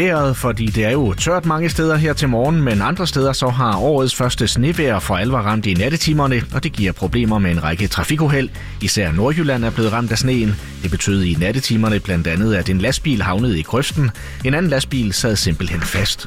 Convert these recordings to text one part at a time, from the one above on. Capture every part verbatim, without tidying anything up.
vejret, fordi det er jo tørt mange steder her til morgen, men andre steder så har årets første snevejr for alvor ramt i nattetimerne, og det giver problemer med en række trafikuheld. Især Nordjylland er blevet ramt af sneen. Det betød i nattetimerne blandt andet, at en lastbil havnede i grøften. En anden lastbil sad simpelthen fast.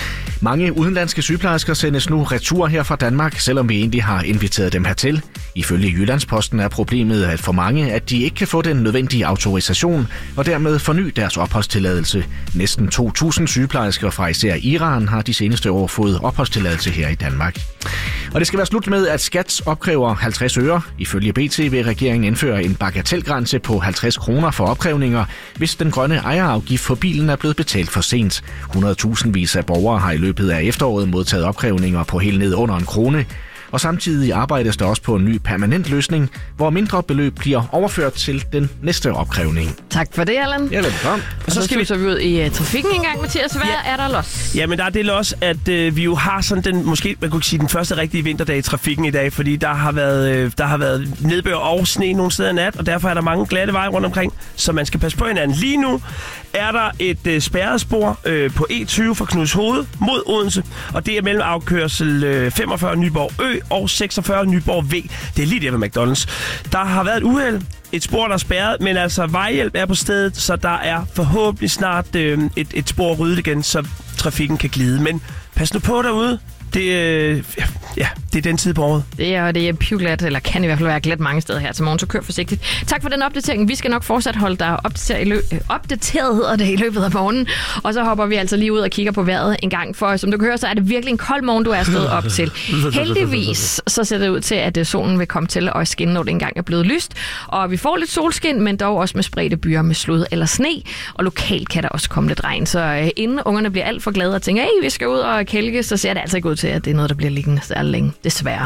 Mange udenlandske sygeplejersker sendes nu retur her fra Danmark, selvom vi egentlig har inviteret dem hertil. Ifølge Jyllandsposten er problemet at for mange, at de ikke kan få den nødvendige autorisation og dermed forny deres opholdstilladelse. Næsten to tusind sygeplejersker fra især Iran har de seneste år fået opholdstilladelse her i Danmark. Og det skal være slut med, at Skat opkræver halvtreds øre. Ifølge B T vil regeringen indføre en bagatelgrænse på halvtreds kroner for opkrævninger, hvis den grønne ejerafgift for bilen er blevet betalt for sent. hundredtusindvis af borgere har i løbet af efteråret modtaget opkrævninger på helt ned under en krone. Og samtidig arbejdes der også på en ny permanent løsning, hvor mindre beløb bliver overført til den næste opkrævning. Tak for det, Allan. Ja, velkommen. Og så, så skal vi så ud i uh, trafikken en gang, Mathias. Hvad ja. er der los? Ja, men der er det los, at øh, vi jo har sådan den, måske man kunne sige, den første rigtige vinterdag i trafikken i dag, fordi der har været, øh, der har været nedbør og sne nogle steder i nat, og derfor er der mange glatte veje rundt omkring, så man skal passe på hinanden. Lige nu er der et øh, spærret spor øh, på E tyve fra Knudshoved mod Odense, og det er mellem afkørsel øh, femogfyrre Nyborg Ø og seksogfyrre Nyborg V. Det er lige der ved McDonald's. Der har været et uheld. Et spor, der er spærret, men altså vejhjælp er på stedet, så der er forhåbentlig snart øh, et, et spor ryddet igen, så trafikken kan glide. Men pas nu på derude. Det, øh, ja, det er den tid på året. Det er, det er pivglat, eller kan i hvert fald være glat mange steder her til morgen, så kør forsigtigt. Tak for den opdatering. Vi skal nok fortsat holde dig opdateret, i lø- opdateret hedder det, i løbet af morgenen. Og så hopper vi altså lige ud og kigger på vejret en gang. For som du kan høre, så er det virkelig en kold morgen, du er stået op til. Heldigvis så ser det ud til, at solen vil komme til at skinne, når det engang er blevet lyst. Og vi får lidt solskin, men dog også med spredte byer med slud eller sne. Og lokalt kan der også komme lidt regn. Så øh, inden ungerne bliver alt for glade og tænker, hey, vi skal ud og kælke, så ser det altså ikke ud til, at det er noget, der bliver liggende særlig længe, desværre.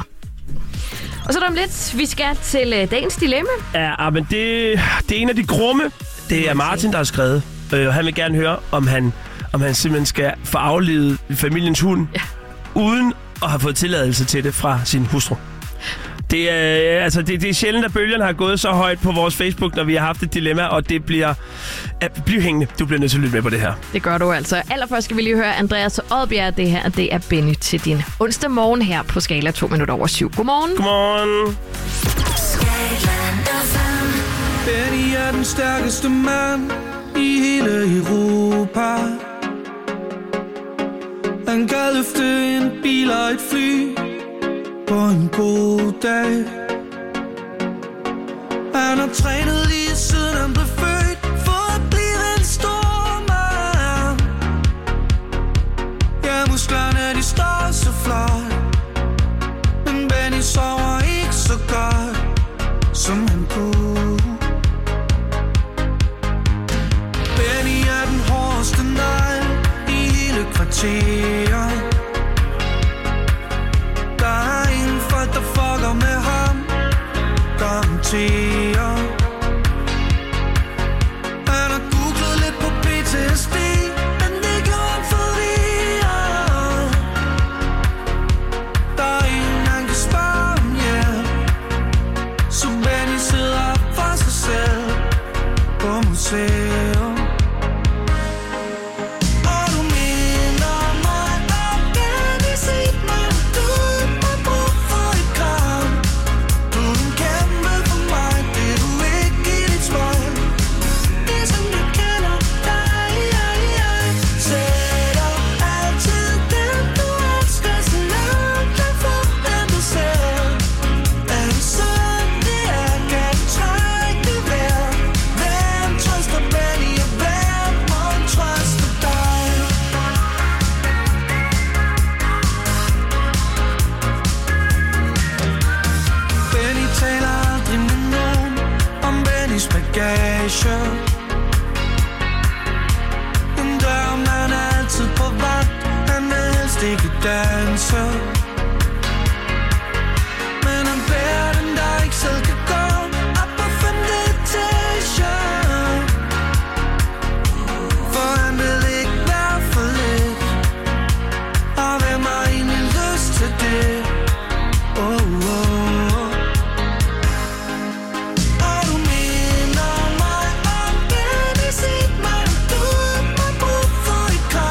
Og så er der om lidt, vi skal til uh, dagens dilemma. Ja, men det, det er en af de grumme. Det er Martin, der har skrevet. Og han vil gerne høre, om han, om han simpelthen skal få aflivet familiens hund, ja. uden at have fået tilladelse til det fra sin hustru. Det er, altså, det, det er sjældent, at bølgerne har gået så højt på vores Facebook, når vi har haft et dilemma, og det bliver... Bliv hængende. Du bliver nødt til at lytte med på det her. Det gør du altså. Allerførst skal vi lige høre Andreas Odbjerg. Det her, det er Benny til din onsdag morgen her på Skala to minutter over syv. Godmorgen. Godmorgen. Benny er den stærkeste mand i hele Europa. Han kan løfte en bil og et fly på en god dag. Han har trænet lige siden han blev født for at blive en stor mand. Ja, musklerne de står så flot, men Benny sover ikke så godt, som han kunne. Benny er den hårdeste negl i hele kvarteret. Der er ingen folk, der fucker med ham, garanterer. Han har googlet lidt på P T S D, men det gjorde ham forvirret. Der er ingen, han kan spørge om hjælp, så Benny sidder for sig selv på museum. En dørmand er altid på vagt, han vil helst ikke danse, men han bærer den, der ikke selv kan gå op på femte etage, for han vil ikke være for lidt, og hvem har egentlig lyst til det? Oh, oh. Come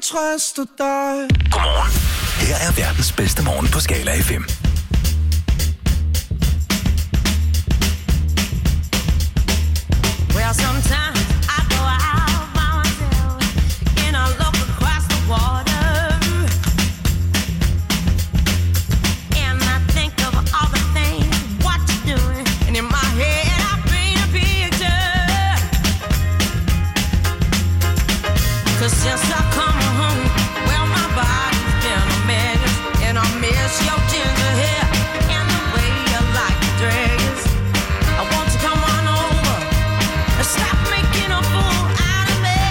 trøster dig. Godmorgen. Her er verdens bedste morgen på Skala F M. Well, sometimes I go out by myself and I look across the water, and I think of all the things what you're doing, and in my head I paint a picture. 'Cause since I come home, well, my body's been a mess, and I miss your ginger hair and the way you like to dress. I want you to come on over. Stop making a fool out of me.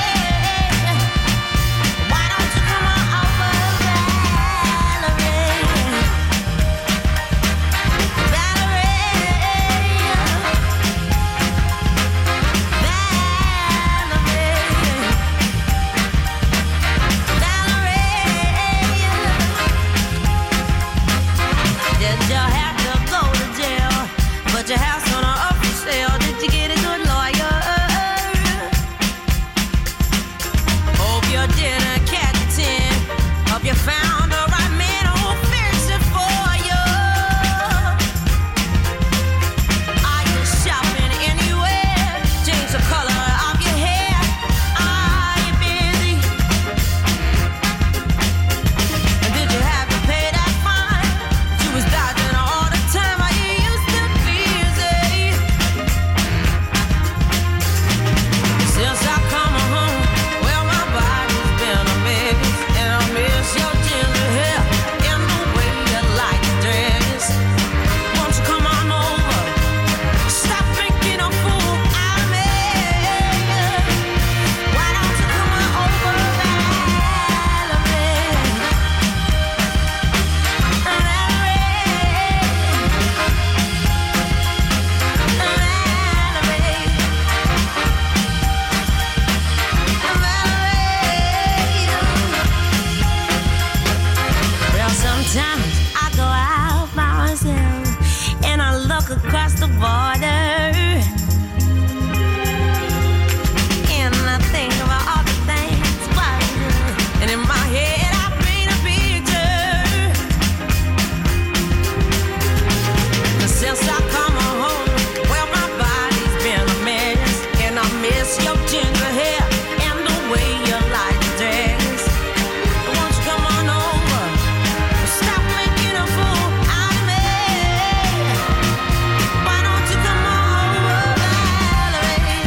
Why don't you come on over, Valerie? Valerie. Valerie. Did you have to go to jail? But your house on an up for sale. Did you get a good lawyer? Hope you didn't catch a tin. Hope you found the right man who'll fix it for you. Are you shopping anywhere? Change the color of your hair. Are you busy? And did you have to pay that fine? You was dodging all the time. Are you used to busy? Since I come home, well, my body's been a mess, and I miss your ginger hair and the way you like to dress. Won't you come on over? Stop making a fool out of me. Why don't you come on over, Valerie? Well, sometimes I go out by myself and I look across the water, and I think about all the things what I do, and in my head I paint a picture. 'Cause since I come home, well, my body's been a mess, and I miss your ginger hair and the way you like to dress. Won't you come on over? Stop making a fool out of me. Why don't you come on over, Valerie?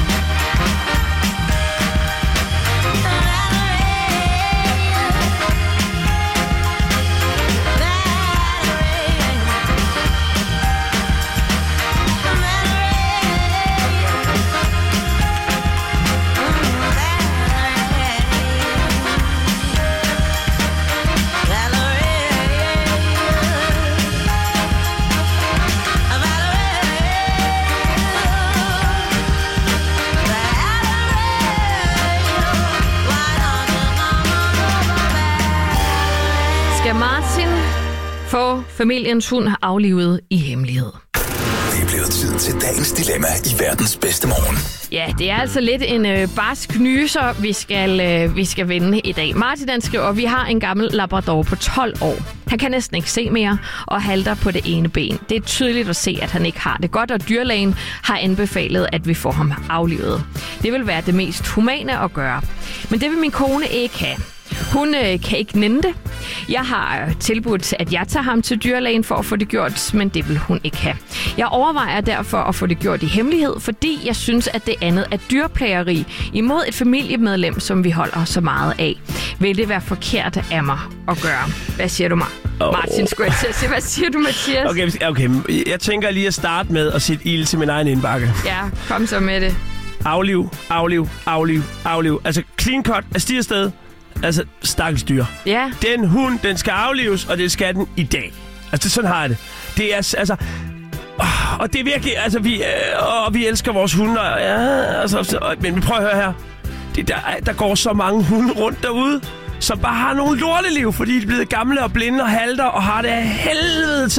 Skal Martin få familiens hund aflivet i hemmelighed? Det er blevet tid til dagens dilemma i verdens bedste morgen. Ja, det er altså lidt en øh, barsk nyser, vi skal, øh, vi skal vende i dag. Martin han skriver, at vi har en gammel labrador på tolv år. Han kan næsten ikke se mere og halter på det ene ben. Det er tydeligt at se, at han ikke har det godt, og dyrlægen har anbefalet, at vi får ham aflivet. Det vil være det mest humane at gøre. Men det vil min kone ikke have. Hun øh, kan ikke nænde det. Jeg har øh, tilbudt, at jeg tager ham til dyrlægen for at få det gjort, men det vil hun ikke have. Jeg overvejer derfor at få det gjort i hemmelighed, fordi jeg synes, at det andet er dyrplageri imod et familiemedlem, som vi holder så meget af. Vil det være forkert af mig at gøre? Hvad siger du, mig? Oh. Martin, skulle jeg til at sige. Hvad siger du, Mathias? Okay, okay, jeg tænker lige at starte med at sætte ild til min egen indbakke. Ja, kom så med det. Afliv, afliv, afliv, afliv. Altså clean cut af stiger sted. Altså, stakkels dyr. Ja. Den hund, den skal aflives, og det skal den i dag. Altså, det, sådan har jeg det. Det er, altså... Øh, og det er virkelig... Altså, vi, øh, og vi elsker vores hunde. Og, ja, altså, men prøv at høre her. Det, der, der går så mange hunde rundt derude, som bare har nogle lorteliv, fordi de er blevet gamle og blinde og halter, og har det af helvede til.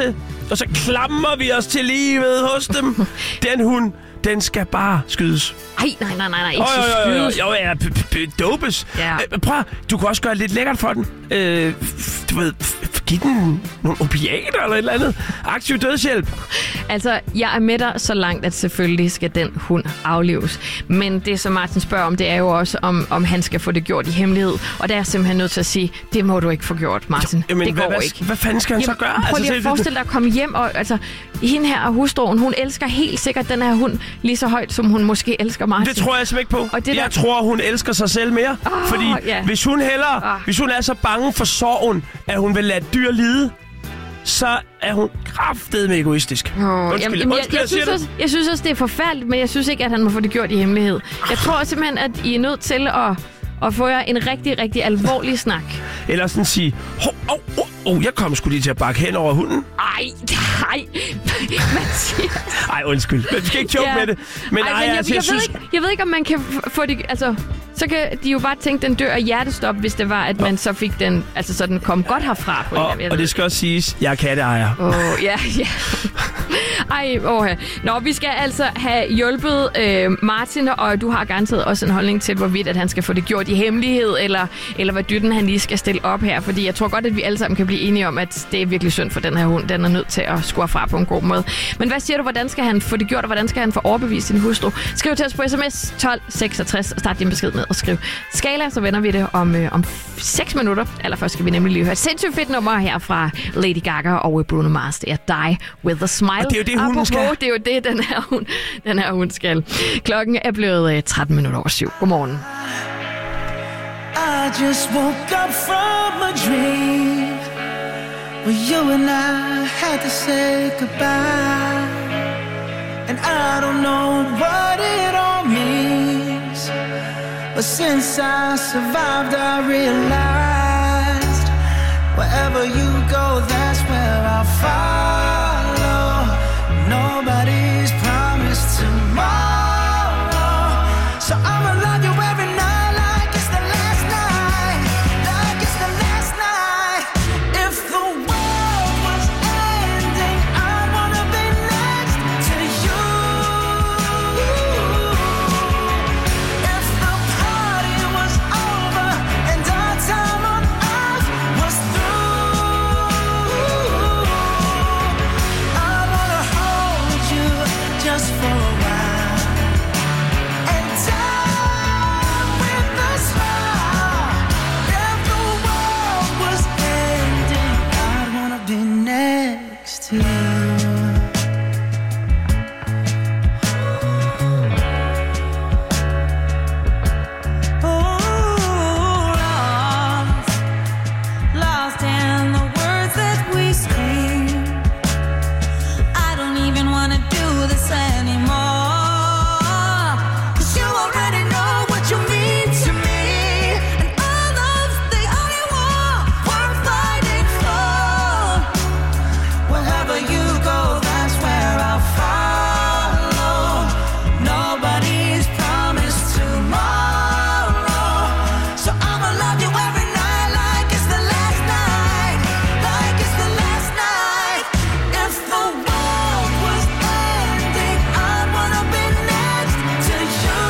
og så klamrer vi os til livet hos dem. Den hund, den skal bare skydes. Ej, nej, nej, nej, nej. Ikke Jo, så jo, jo, jo, skydes. jo, ja, p- p- p- dopes. Ja. Øh, Prøv, du kan også gøre det lidt lækkert for den. Øh, f- du ved, f- f- giv den nogle opiater eller et eller andet. Aktiv dødshjælp. Altså, jeg er med dig så langt, at selvfølgelig skal den hund aflives. Men det, som Martin spørger om, det er jo også, om, om han skal få det gjort i hemmelighed. Og der er jeg simpelthen nødt til at sige, det må du ikke få gjort, Martin. Jamen, det går hvad, hvad, ikke. hvad fanden skal han så gøre? Prøv lige se, at forestille dig at komme hjem, og altså, hende her hustruen, hun elsker helt sikkert den her hund lige så højt, som hun måske elsker Martin. Det tror jeg simpelthen ikke på. Og det jeg der- tror, hun elsker sig selv mere. Åh, fordi ja. hvis hun hellere, Ah. hvis hun er så bange for sorgen, at hun vil lade dyr lide, så er hun kraftedeme egoistisk. Oh, Undskyld, jamen, jamen, undskyld, jeg, jeg, jeg siger synes det. også, jeg synes også, det er forfærdeligt, men jeg synes ikke, at han må få det gjort i hemmelighed. Jeg tror simpelthen, at I er nødt til at, at få jer en rigtig, rigtig alvorlig snak. Eller sådan sige, hov, oh, oh, oh, jeg kom sgu lige til at bakke hen over hunden. Ej, nej, Mathias. Ej, undskyld. Men vi skal ikke joke Ja. med det. Men, Ej, ej, men jeg, altså, jeg, jeg, jeg, synes... ved ikke, jeg ved ikke, om man kan f- få det... Altså, så kan de jo bare tænke, at den dør af hjertestop, hvis det var, at man så fik den... Altså, så den kom godt herfra. På Og, en, jeg og ved det skal også siges, jeg er katteejer. Åh, oh, ja, ja. Ej, åh. Nå, vi skal altså have hjulpet øh, Martin, og du har garanteret også en holdning til, hvorvidt at han skal få det gjort i hemmelighed, eller, eller hvad dytten han lige skal stille op her. Fordi jeg tror godt, at vi alle sammen kan blive enige om, at det er virkelig synd for den her hund. Den er nødt til at skure fra på en god måde. Men hvad siger du, hvordan skal han få det gjort, og hvordan skal han få overbevist sin hustru? Skriv til os på sms tolv seksogtres og start din besked med at skrive Skala, så vender vi det om, øh, om seks minutter. Allerførst skal vi nemlig lige høre et sindssygt fedt nummer her fra Lady Gaga og Bruno Mars. Det er Die With A Smile. Og det er jo det, hunden Apropos, skal. det er jo det, den her hund, den her hund skal. Klokken er blevet øh, tretten minutter over syv. Godmorgen. I just woke up from a dream where you and I had to say goodbye. And I don't know what it all means, but since I survived I realized wherever you go, that's where I'll follow. Nobody's promised tomorrow, so I'ma love you every night like it's the last night, like it's the last night. If the world was ending, I wanna be next to you. If the party was over and our time on earth was through, I wanna hold you just for a while and die with a smile. If the world was ending, I'd wanna be next to you. lost, lost in the words that we scream. I don't even wanna do this anymore, 'cause you already know what you mean to me, and all of the only war worth fighting for. Wherever you go, that's where I'll follow. Nobody's promised tomorrow, so I'ma love you every night like it's the last night, like it's the last night. If the world was ending, I'd wanna be next to you.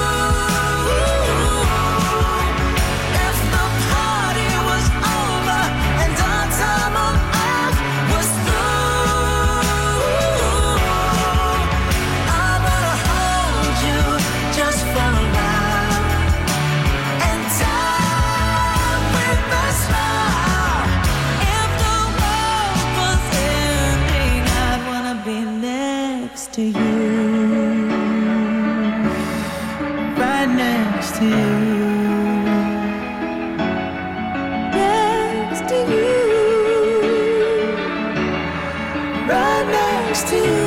If the party was over and our time on earth was through, I wanna hold you just for a while and die with a smile. If the world was ending, I'd wanna be next to you. Right next to you. Next to you. Right next to you.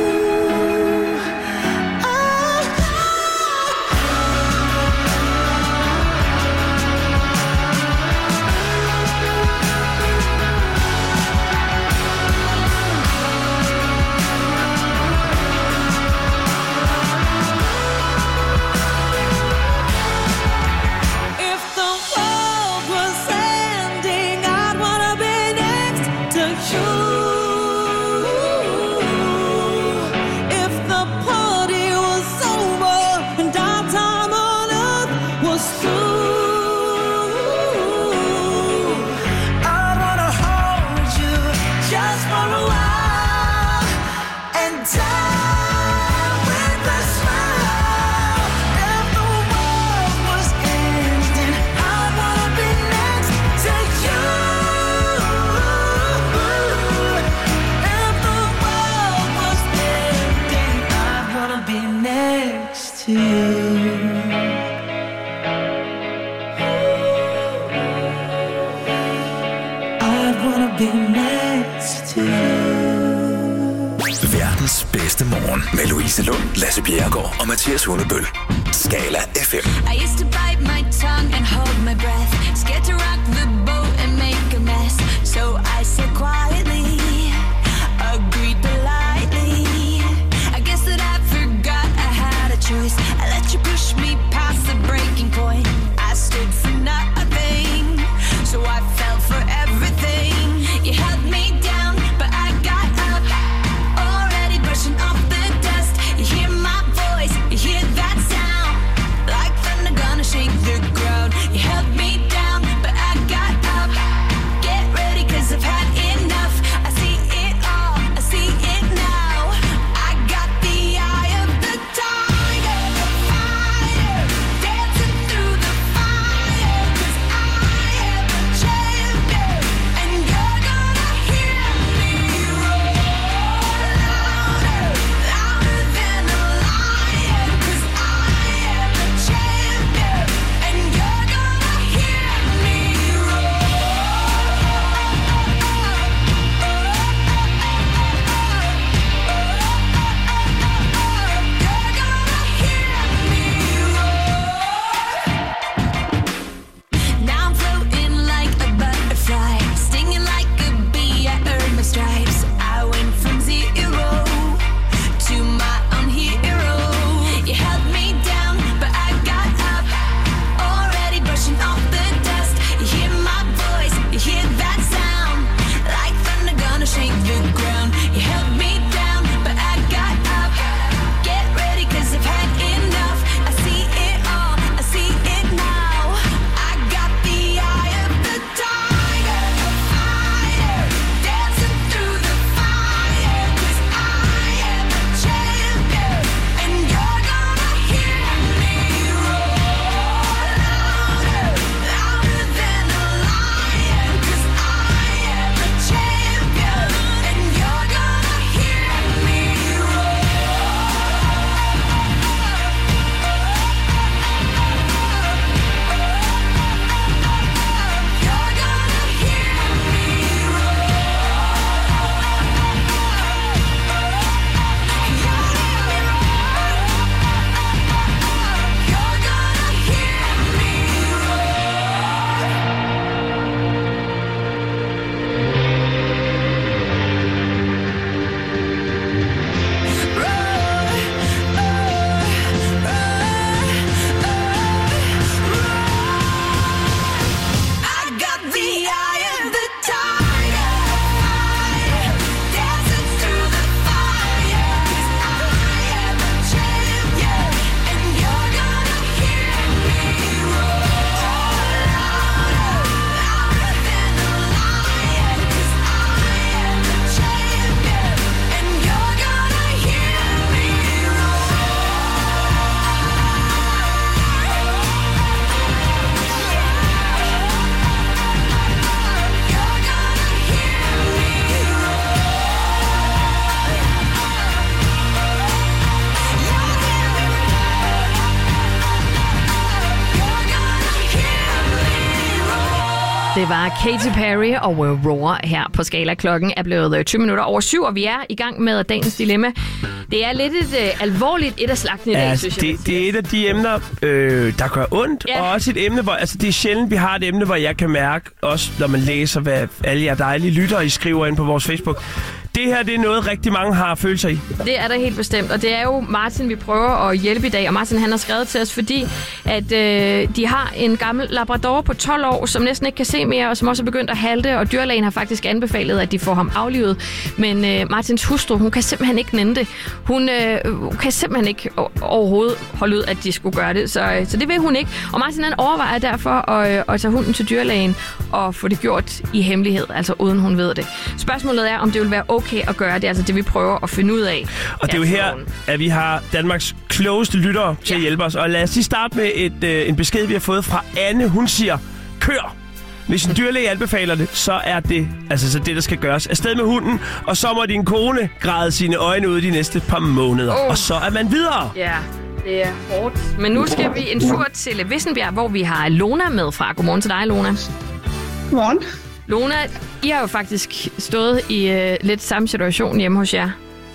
If the world was ending, I'd wanna be next to you. next to you. I'd wanna be next to you. Verdens bedste morgen med Louise Lund, Lasse Bjerregaard og Mathias Hundebøl. Skala F M. I used to bite my tongue and hold my breath, scared to rock the boat and make a mess. So I said quietly, agreed politely. I guess that I forgot I had a choice. I let you push me past the breaking point. I stood for nothing, so I fell for everything. You held me down, but I got up, already brushing off the dust. You hear my voice, you hear that sound, like thunder gonna shake the ground. You held me down, but I got up. Get ready, cause I've had enough. I see it all, I see it now. I got the eye of the tiger, the fighter, dancing through the fire. Cause I am a champion, and you're gonna hear me roar louder, louder than a lion. Cause I am a champion, and you're gonna hear me roar. You're gonna hear me roar. Now I'm floating like a butterfly, stinging like a bee. I earned my stripes. I went from zero to my own hero. You held me down, but I got up, already brushing off the dust. You hear my voice, you hear that sound, like thunder gonna shake the ground. You held me down, but I got up. Get ready, cause I've had enough. I see it all, I see it now. I got the eye of the tiger, the fighter, dancing through the fire. Cause I am a champion, and you're gonna hear me roar louder, louder than a lion. Cause I am a champion, and you're gonna hear me roar. You're gonna hear me I got the eye of the tiger, fighter, dancing through the fire. Cause I am a champion, and you're gonna hear me roar louder, louder than a lion. Cause I am a champion, and you're gonna hear me You're gonna hear me Det var Katy Perry og Roar her på Skala. Klokken er blevet tyve minutter over syv, og vi er i gang med dagens dilemma. Det er lidt et øh, alvorligt et af slagten i dag, Ja, synes jeg. det, det er et af de emner, øh, der gør ondt, Ja. og også et emne, hvor altså, det er sjældent, vi har et emne, hvor jeg kan mærke, også når man læser, hvad alle jer dejlige lyttere, I skriver ind på vores Facebook. Det her, det er noget, rigtig mange har følelser i. Det er der helt bestemt, og det er jo Martin, vi prøver at hjælpe i dag. Og Martin, han har skrevet til os, fordi at øh, de har en gammel labrador på tolv år, som næsten ikke kan se mere, og som også er begyndt at halte, og dyrlægen har faktisk anbefalet, at de får ham aflivet. Men øh, Martins hustru, hun kan simpelthen ikke nænde det. Hun øh, kan simpelthen ikke overhovedet holde ud, at de skulle gøre det, så, så det vil hun ikke. Og Martin, han overvejer derfor at, øh, at tage hunden til dyrlægen og få det gjort i hemmelighed, altså uden hun ved det. Spørgsmålet er, om det vil være okay at gøre det, altså det vi prøver at finde ud af. Og det er jo her, at vi har Danmarks klogeste lyttere til ja. at hjælpe os. Og lad os lige starte med et, øh, en besked, vi har fået fra Anne. Hun siger, kør! Hvis en dyrlæge anbefaler det, så er det altså så det, der skal gøres. Afsted med hunden, og så må din kone græde sine øjne ud de næste par måneder. Oh. Og så er man videre. Ja. Det er hårdt. Men nu skal vi en tur til Vissenbjerg, hvor vi har Lona med fra. Godmorgen til dig, Lona. Godmorgen. Lona, I har jo faktisk stået i uh, lidt samme situation hjemme hos jer.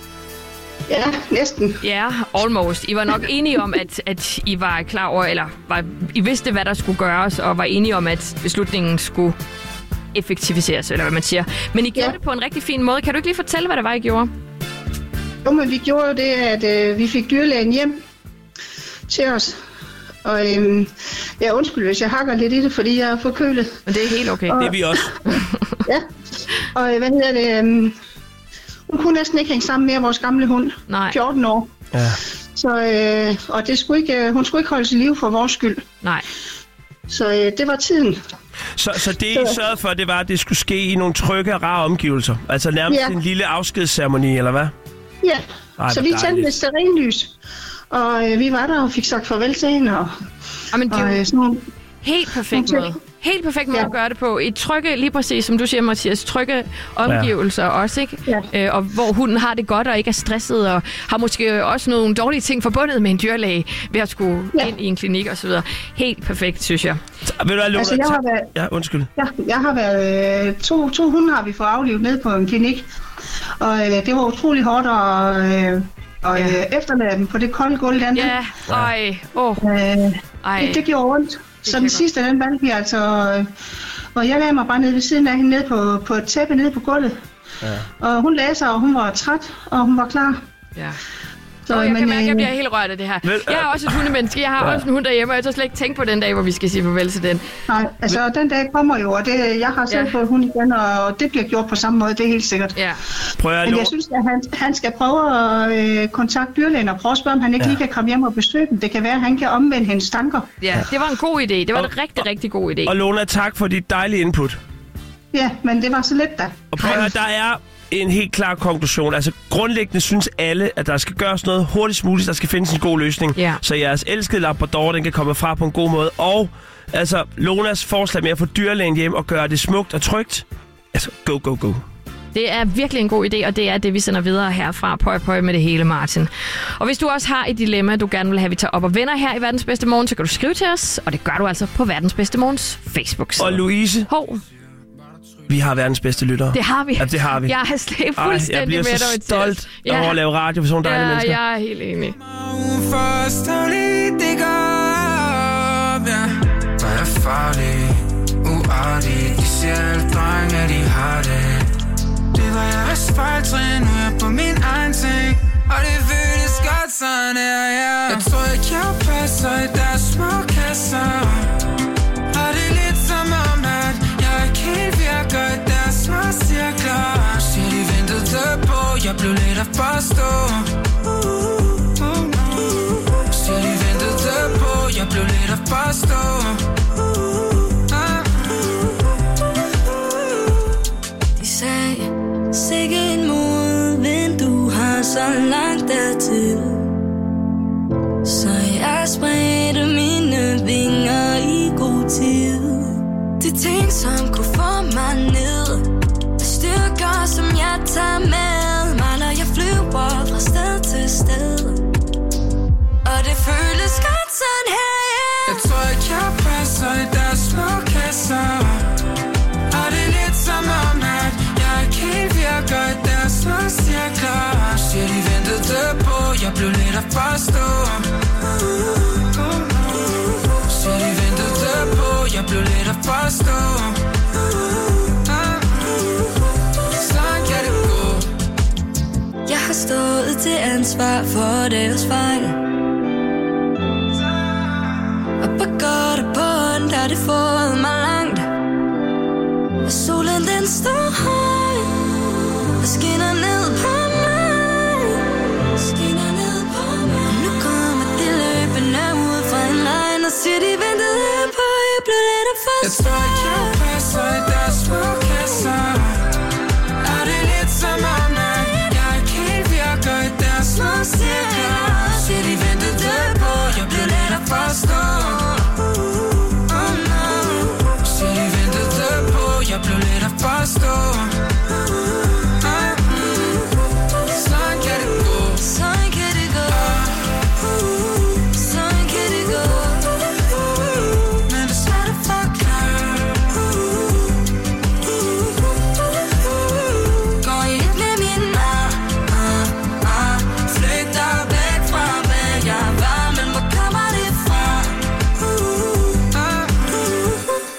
Ja, næsten. Ja, almost. I var nok enige om, at, at I var klar over, eller var, I vidste, hvad der skulle gøres, og var enige om, at beslutningen skulle effektiviseres, eller hvad man siger. Men I gjorde ja. det på en rigtig fin måde. Kan du ikke lige fortælle, hvad det var, I gjorde? Jo, men vi gjorde det, at øh, vi fik dyrlægen hjem til os. Og øhm, jeg undskyld, hvis jeg hakker lidt i det, fordi jeg er forkølet. Men det er helt okay. Og, det er vi også. Ja. Og hvad hedder det? Øhm, hun kunne næsten ikke hænge sammen med vores gamle hund. Nej. fjorten år. Ja. Så, øh, og det skulle ikke, hun skulle ikke holde sit liv for vores skyld. Nej. Så øh, det var tiden. Så, så det, I sørgede for, det var, at det skulle ske i nogle trygge og rare omgivelser? Altså nærmest ja. en lille afskedsceremoni, eller hvad? Ja, Ej, så vi tændte et stearinlys. Og øh, vi var der og fik sagt farvel til hende. Og, Jamen, det er og, jo øh, sådan nogle, helt perfekt måde. Helt perfekt måde ja. at gøre det på. I trygge, lige præcis som du siger, Mathias, trygge omgivelser ja. også, ikke? Ja. Øh, og hvor hunden har det godt og ikke er stresset, og har måske også nogle dårlige ting forbundet med en dyrlæge ved at skulle ja. ind i en klinik og så videre. Helt perfekt, synes jeg. Ved du hvad, Lona? Altså, jeg har været, ja, undskyld. Ja, jeg har været... Øh, to, to hunde har vi fået aflivet ned på en klinik. Og øh, det var utrolig hårdt at øh, og, øh, ja. efterlade dem på det kolde gulv dernede. Ja, ej, åh. Øh, Ej. det, det gjorde ondt. Så den sidste, den valgte vi altså... Øh, og jeg lagde mig bare nede ved siden af hende, nede på, på et tæppe nede på gulvet. Ja. Og hun lagde sig, og hun var træt, og hun var klar. Ja. Så, oh, jeg men, kan mærke, at jeg øh, bliver helt rørt af det her. Jeg har også et hundemenneske. Jeg har ja. også en hund derhjemme, og jeg tør slet ikke tænke på den dag, hvor vi skal sige farvel til den. Nej, altså men, den dag kommer jo, og det, jeg har selv ja. fået hund igen, og det bliver gjort på samme måde, det er helt sikkert. Ja. Prøv at men jeg synes, at han, han skal prøve at øh, kontakte dyrlægen og prøve at spørge, om han ikke ja. lige kan komme hjem og besøge dem. Det kan være, at han kan omvende hendes tanker. Ja, det var en god idé. Det var og, en rigtig, rigtig god idé. Og Lona, tak for dit dejlige input. Ja, men det var så let da. Og prøv at der er en helt klar konklusion. Altså grundlæggende synes alle, at der skal gøres noget hurtigst muligt. Der skal findes en god løsning, ja. så jeres elskede Labrador, den kan komme fra på en god måde. Og altså Lonas forslag med at få dyrlægen hjem og gøre det smukt og trygt. Altså go, go, go. Det er virkelig en god idé, og det er det, vi sender videre herfra. Pøj, pøj med det hele, Martin. Og hvis du også har et dilemma, du gerne vil have, vi tager op og vender her i Verdens Bedste Morgen, så kan du skrive til os, og det gør du altså på Verdens Bedste Morgens Facebook-side. Og Louise, Hov. Vi har verdens bedste lyttere. Det har vi. Ja, det har vi. Jeg er slet fuldstændig Ej, jeg bliver med så dig, stolt ja. over at lave radio for sådan nogle dejlige ja, mennesker. Jeg er helt enig. Hvor er farlig, uartig. De siger alle drenge, de har det. Det var jeres fejltrin, nu er jeg på min egen ting. Og det føles godt sådan her, ja. Jeg tror ikke, jeg passer i deres små kasser. Og det er lidt som om, at jeg ikke helt virker i deres små cirkler. Siger de ventede tæt på, jeg blev lidt at forstå. Siger de ventede tæt på, jeg blev lidt at forstå. De sagde, sikke en modvind, du har så langt dertil. Så jeg spredte mine vinger i god tid. De ting, som kunne få mig ned, er styrker, som jeg tager med mig, når jeg flyver fra sted til sted. Og det føles godt sådan her, yeah. Jeg tror ikke, jeg passer i deres små kasser. Og det er lidt som om, at jeg ikke helt virker i deres små cirkler. Siger de ventede tæt på, jeg blev lidt at forstå. Siger de ventede tæt på, jeg blev lidt at forstå. Sådan kan det gå. Jeg har stået til ansvar for deres fejl. Og på godt og på ondt har det fået mig langt. Og solen den står høj og skinner ned på mig. Skinner ned på mig. Og nu kommer de løbende ud fra en regn og siger de ventede på, jeg blev lidt af forstå. Jeg tror ikke, jeg passer i deres små kasser. Er det lidt som om, at jeg ikke helt virker i deres små cirkler. Siger de ventede på, jeg blev lidt at forstå. Oh no.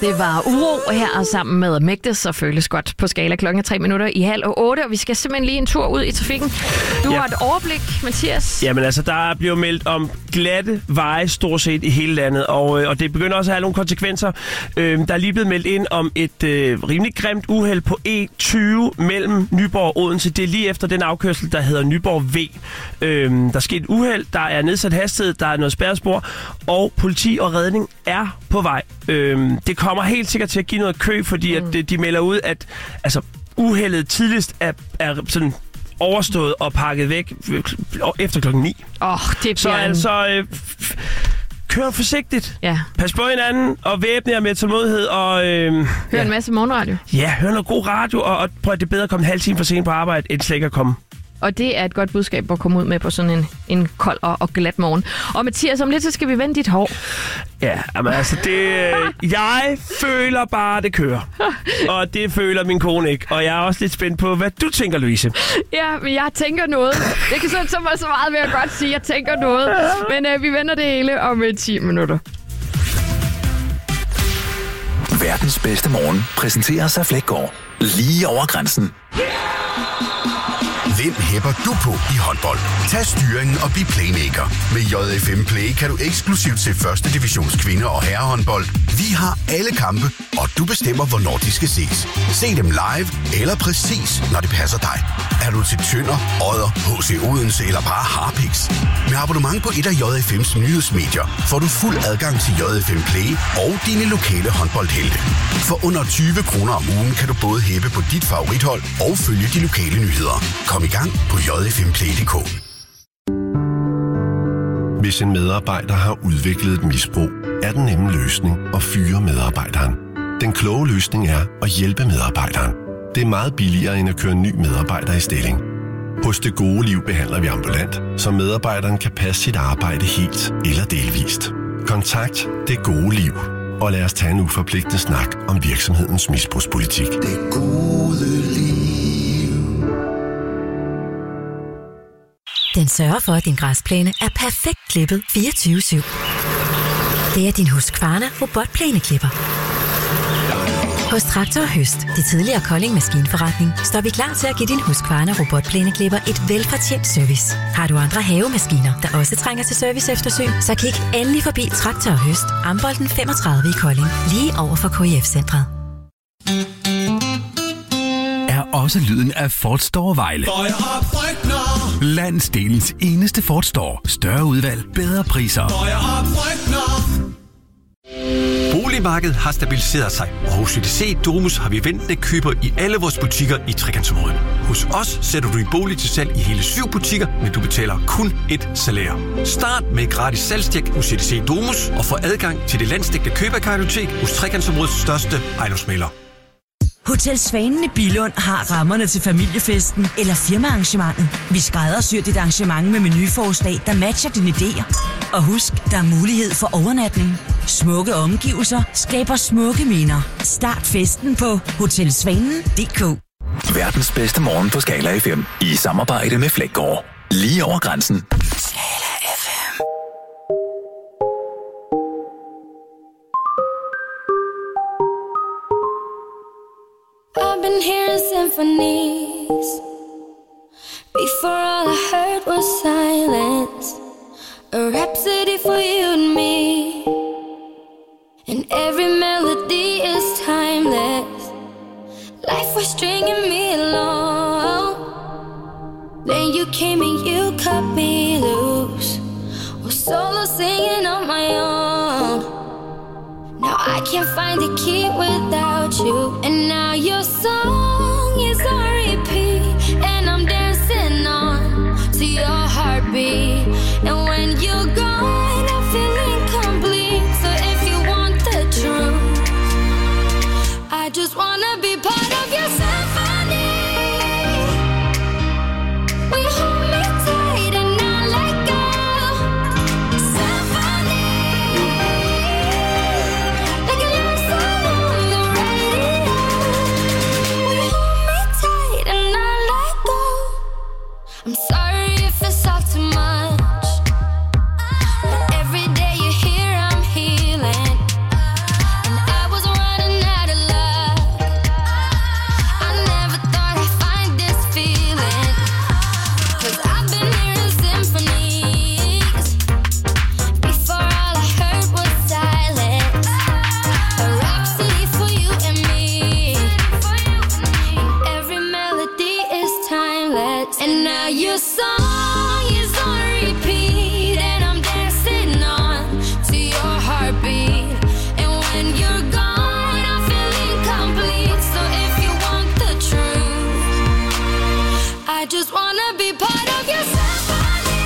Det var Uro her sammen med Mægtes og føles godt på skala klokken tre minutter i halv og otte, og vi skal simpelthen lige en tur ud i trafikken. Du ja. har et overblik, Mathias. Jamen altså, der bliver meldt om glatte veje stort set i hele landet, og, og det begynder også at have nogle konsekvenser. Øh, der er lige blevet meldt ind om et øh, rimelig grimt uheld på E tyve mellem Nyborg og Odense. Det er lige efter den afkørsel, der hedder Nyborg V. Øh, der skete et uheld, der er nedsat hastighed, der er noget spærrespor, og politi og redning er på vej. Øh, det kommer helt sikkert til at give noget kø, fordi mm. at de melder ud, at altså, uheldet tidligst er, er sådan overstået og pakket væk efter klokken ni. Åh, oh, det bliver... Så altså... Øh, kør forsigtigt. Ja. Pas på hinanden, og væbne jer med tålmodighed. Og, øh, hør ja. en masse morgenradio. Ja, hør noget god radio, og, og prøv at det er bedre at komme en halv time for sent på arbejde, end slet ikke at komme. Og det er et godt budskab at komme ud med på sådan en, en kold og, og glat morgen. Og Mathias, om lidt så skal vi vende dit hår. Ja, men altså det... Jeg føler bare, det kører. Og det føler min kone ikke. Og jeg er også lidt spændt på, hvad du tænker, Louise. Ja, men jeg tænker noget. Det kan så, så, så meget vil jeg godt sige, jeg tænker noget. Men øh, vi vender det hele om øh, ti minutter. Verdens bedste morgen præsenteres af Flækgaard. Lige over grænsen. Hvem hæpper du på i håndbold? Tag styringen og bliv playmaker. Med J F M Play kan du eksklusivt se første divisions kvinde- og herrehåndbold. Vi har alle kampe, og du bestemmer, hvornår de skal ses. Se dem live eller præcis, når det passer dig. Er du til Tønder, Odder, H C Odense eller bare Harpix? Med abonnement på et af J F M's nyhedsmedier får du fuld adgang til J F M Play og dine lokale håndboldhelte. For under tyve kroner om ugen kan du både hæppe på dit favorithold og følge de lokale nyheder. Kom i gang på j f m play punktum d k. Hvis en medarbejder har udviklet et misbrug, er den nemme løsning at fyre medarbejderen. Den kloge løsning er at hjælpe medarbejderen. Det er meget billigere end at køre en ny medarbejder i stilling. Hos Det Gode Liv behandler vi ambulant, så medarbejderen kan passe sit arbejde helt eller delvist. Kontakt Det Gode Liv, og lad os tage en uforpligtende snak om virksomhedens misbrugspolitik. Det gode liv. Den sørger for, at din græsplæne er perfekt klippet fireogtyve syv. Det er din Husqvarna robotplæneklipper. Hos Traktor og Høst, det tidligere Kolding Maskinforretning, står vi klar til at give din Husqvarna robotplæneklipper et velfortjent service. Har du andre havemaskiner, der også trænger til serviceeftersyn, så kig endelig forbi Traktor og Høst, Ambolden femogtredive i Kolding, lige over for K I F-centret. Er også lyden af Ford Store Vejle. Landsdelens eneste Ford Store. Større udvalg, bedre priser. Boligmarkedet har stabiliseret sig, og hos C D C Domus har vi ventende køber i alle vores butikker i Trekantsområdet. Hos os sætter du din bolig til salg i hele syv butikker, men du betaler kun et salær. Start med et gratis salgstjek hos C D C Domus og få adgang til det landsdækkende køberkartotek hos Trekantsområdets største ejendomsmægler. Hotel Svanen i Billund har rammerne til familiefesten eller firmaarrangementet. Vi skræddersyr dit arrangement med menuforslag, der matcher dine idéer. Og husk, der er mulighed for overnatning. Smukke omgivelser skaber smukke minder. Start festen på hotel svanen punktum d k. Verdens bedste morgen på Skala F M. I samarbejde med Flækgaard. Lige over grænsen. Skala F M. I've been hearing symphonies. Before all I heard was silence. A rhapsody for you and me. And every melody is timeless. Life was stringing me along. Then you came and you cut me loose. Was solo singing on my own. Now I can't find the key without you. And now your song is on repeat. And I'm dancing on to your heartbeat. And when you're gone, I feel incomplete. So if you want the truth, I just wanna be part of your symphony. We hold me tight and not let go. Symphony, like a love song on the radio. We just wanna be part of your symphony.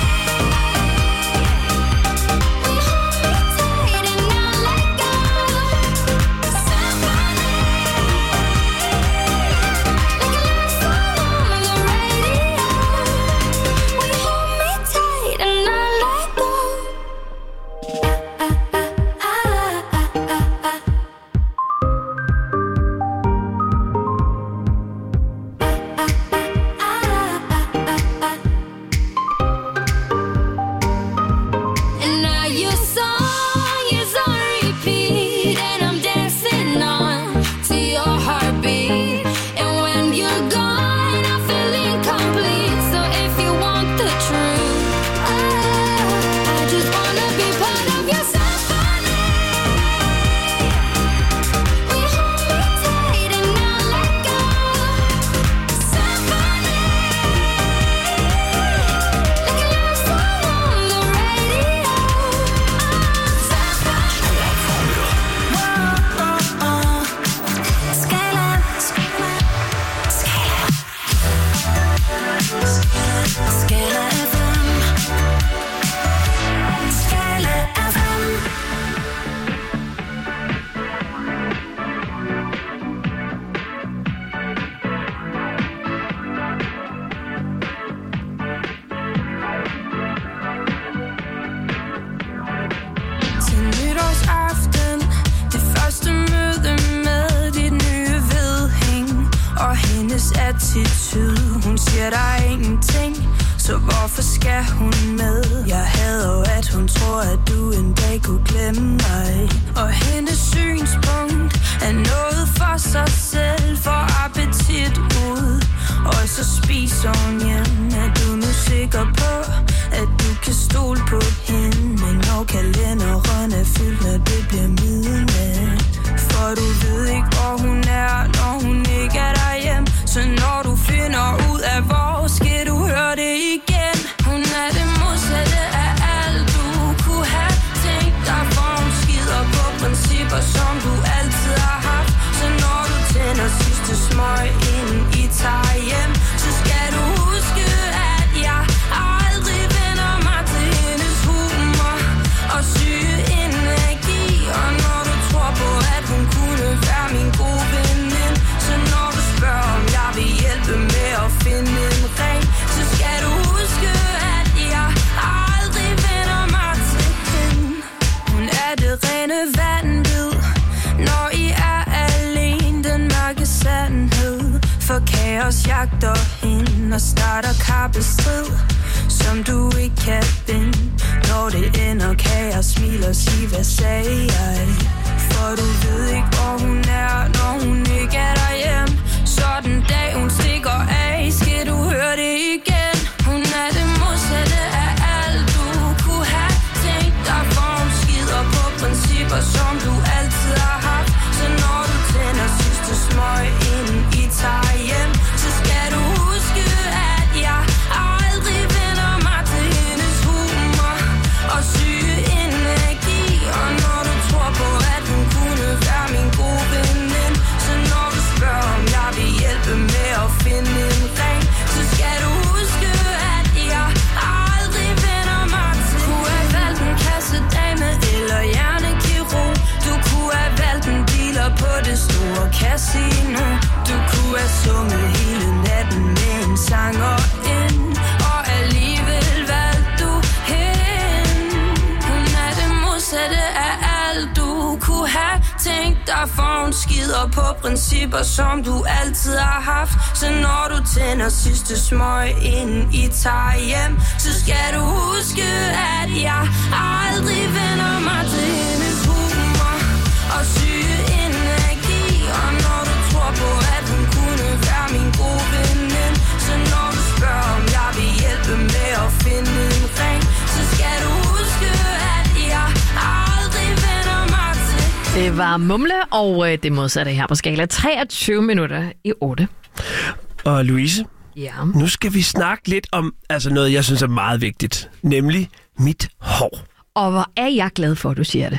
Hun siger der er ingenting, så hvorfor skal hun med? Jeg hader jo, at hun tror, at du en dag kunne glemme mig. Og hendes synspunkt er noget for sig selv, for appetit ud. Og så spiser hun hjem. Er du nu sikker på, at du kan stole på hende? Men når kalenderen er fyldt, når det bliver midnat. For du ved ikke, hvor hun er, når hun ikke er derhjemme. Så når du finder ud af, hvor skal du høre det igen. Hun er det modsatte af alt, du kunne have tænkt dig. For hun skider på principper, som du altid har haft. Så når du tænder sidste smøg, inden I tager hjem, så skal du huske, at jeg aldrig vender mig til hendes humor og syge energi. Og når du tror på, at hun kunne være min gode veninde, så når du spørger, om jeg vil hjælpe med at finde en ring, så skal du huske, at jeg aldrig vender mig til hende. Hun er det rene vanvid, når I er alene, den mørke sandhed. For kaos jagter hende og starter kappestrid, som du ikke kan vinde. Når det ender, kan jeg smile og sige, hvad sagde jeg? For du ved ikke, hvor hun er, når hun ikke er derhjemme. Så den dag hun stikker af, skal du høre det igen. Hun er det modsatte af alt, du kunne have tænkt dig. For hun skider på principper, som du altid har haft. Så når du tænder sidste smøg, inden I tager hjem, så skal du huske, at jeg aldrig vender mig til hendes humor og syge energi. Og når du tror på, at hun kunne være min gode veninde, så når du spørger, om jeg vil hjælpe med at finde en ring, så skal du huske, at jeg aldrig vender mig til. Du kunne have valgt en kassedame eller hjernekirurg. Du kunne have valgt en dealer på det store casino. Du kunne have sunget hele natten med en sanger ind, og alligevel valgte du hende. Hun er det modsatte af alt, du kunne have tænkt dig. For hun skider på principper, som du altid har haft. Så når du tænder sidste smøg, inden I tager hjem, så skal du huske, at jeg aldrig vender mig til hendes humor og syge energi. Og når du tror på, at hun kunne være min gode veninde, så når du spørger, om jeg vil hjælpe med at finde en ring, så skal du huske, at jeg aldrig vender mig til. Det var Mumle, og øh, det modsatte her på skala treogtyve minutter i otte. Og Louise, ja. Nu skal vi snakke lidt om altså noget, jeg synes er meget vigtigt, nemlig mit hår. Og hvor er jeg glad for, at du siger det.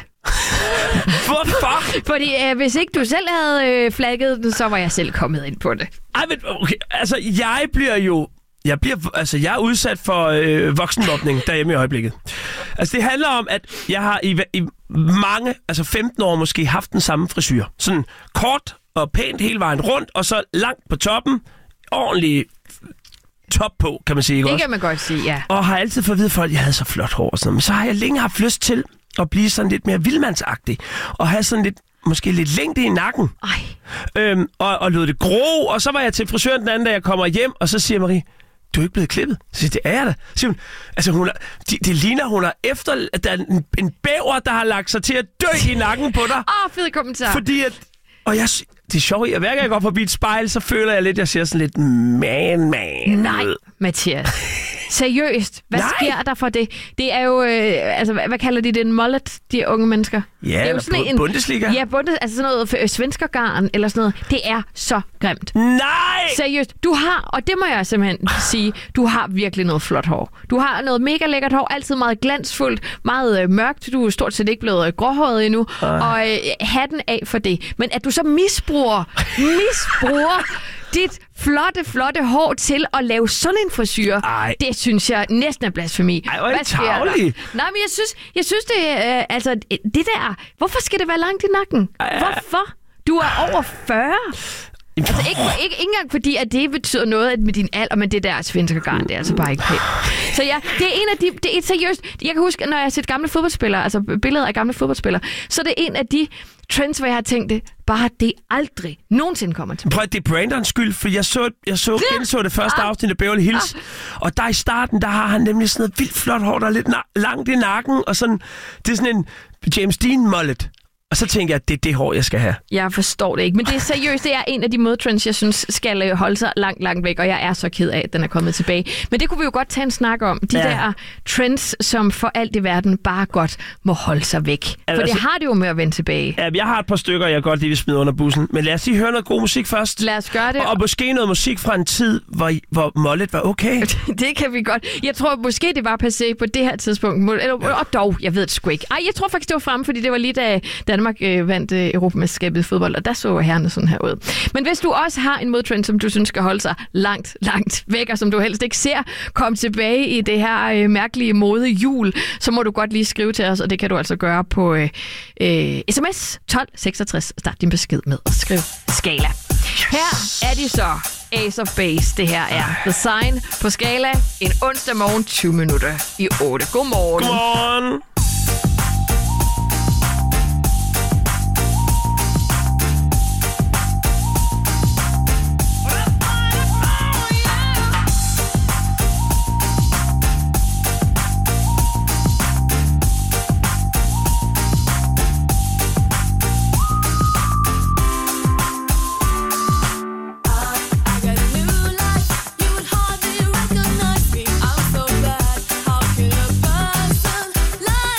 Hvorfor? Fordi øh, hvis ikke du selv havde øh, flagget den, så var jeg selv kommet ind på det. Ej, men okay, altså jeg bliver jo jeg, bliver, altså, jeg er udsat for øh, voksenmobning derhjemme i øjeblikket. Altså, det handler om, at jeg har i, i mange, altså femten år måske, haft den samme frisyr. Sådan kort og pænt hele vejen rundt, og så langt på toppen. Ordentlig top på, kan man sige. Ikke det også? kan man godt sige, ja. Og har altid fået at vide folk, at jeg havde så flot hår og sådan noget. Men så har jeg længe haft lyst til at blive sådan lidt mere vildmandsagtig. Og have sådan lidt, måske lidt længde i nakken. Ej. Øhm, og, og lod det gro. Og så var jeg til frisøren den anden, da jeg kommer hjem. Og så siger Marie, du er ikke blevet klippet. Så siger, det er jeg da. Så siger hun, altså hun er, det, det ligner, hun har efter, at der er en, en bæver, der har lagt sig til at dø i nakken på dig. Åh, oh, fed kommentar. Fordi at, og jeg, det er sjovt, at hver gang jeg går forbi et spejl, så føler jeg lidt, at jeg ser sådan lidt man, man. Nej, Mathias. Seriøst, hvad Nej. sker der for det? Det er jo, øh, altså, hvad, hvad kalder de det, en mullet, de unge mennesker? Ja, det er jo bu- en, Bundesliga. Ja, bundes, altså sådan noget øh, svenskergarn eller sådan noget. Det er så grimt. Nej! Seriøst, du har, og det må jeg simpelthen sige, du har virkelig noget flot hår. Du har noget mega lækkert hår, altid meget glansfuldt, meget øh, mørkt. Du er stort set ikke blevet øh, gråhåret endnu. Ej. Og øh, hatten af for det. Men at du så misbruger, misbruger dit flotte, flotte hår til at lave sådan en frisyr, Ej. det synes jeg næsten er blasfemi. Ej, hvor er det Hvad sker der? tarveligt. Nej, men jeg synes, jeg synes det er, øh, altså, det der, hvorfor skal det være langt i nakken? Ej. Hvorfor? Du er over fyrre. Altså ikke, ikke, ikke engang fordi, at det betyder noget med din alder, men det der svenskergarn, det er altså bare ikke pænt. Så ja, det er en af de, det er et seriøst, jeg kan huske, når jeg har set gamle fodboldspillere, altså billeder af gamle fodboldspillere, så er det en af de trends, hvor jeg har tænkt det, bare det aldrig nogensinde kommer til. Prøv at det er Brandons skyld, for jeg så, jeg så Ja. genså det første Ah. afsnit af Beverly Hills, og der i starten, der har han nemlig sådan noget vildt flot hår, der er lidt na- langt i nakken, og sådan, det er sådan en James Dean mullet. Og så tænker jeg, at det er det hår, jeg skal have. Jeg forstår det ikke, men det er seriøst, det er en af de modetrends, jeg synes skal øh, holde sig langt, langt væk, og jeg er så ked af, at den er kommet tilbage. Men det kunne vi jo godt tage en snak om. De Ja. der trends, som for alt i verden bare godt må holde sig væk. For Altså- det har det jo med at vende tilbage. Ja, jeg har et par stykker, jeg godt lige vil smide under bussen. Men lad os lige høre noget god musik først. Lad os gøre det. Og, og måske noget musik fra en tid, hvor, hvor mullet var okay. Det kan vi godt. Jeg tror måske, det var passé på det her tidspunkt. Må- Eller, og dog, jeg ved det sgu ikke. Ej, jeg tror faktisk, det var fremme, fordi det var lige da Danmark øh, vandt øh, Europamesterskabet i fodbold, og der så herrene sådan her ud. Men hvis du også har en modtrend, som du synes skal holde sig langt, langt væk, og som du helst ikke ser komme tilbage i det her øh, mærkelige mode jul, så må du godt lige skrive til os, og det kan du altså gøre på øh, øh, sms tolv seksogtres. Start din besked med at skrive Skala. Her er de så. Ace of Base. Det her er The Sign på Skala. En onsdag morgen, tyve minutter i otte. Godmorgen. Godmorgen. Recognize me, I'm so bad. How can a person lie?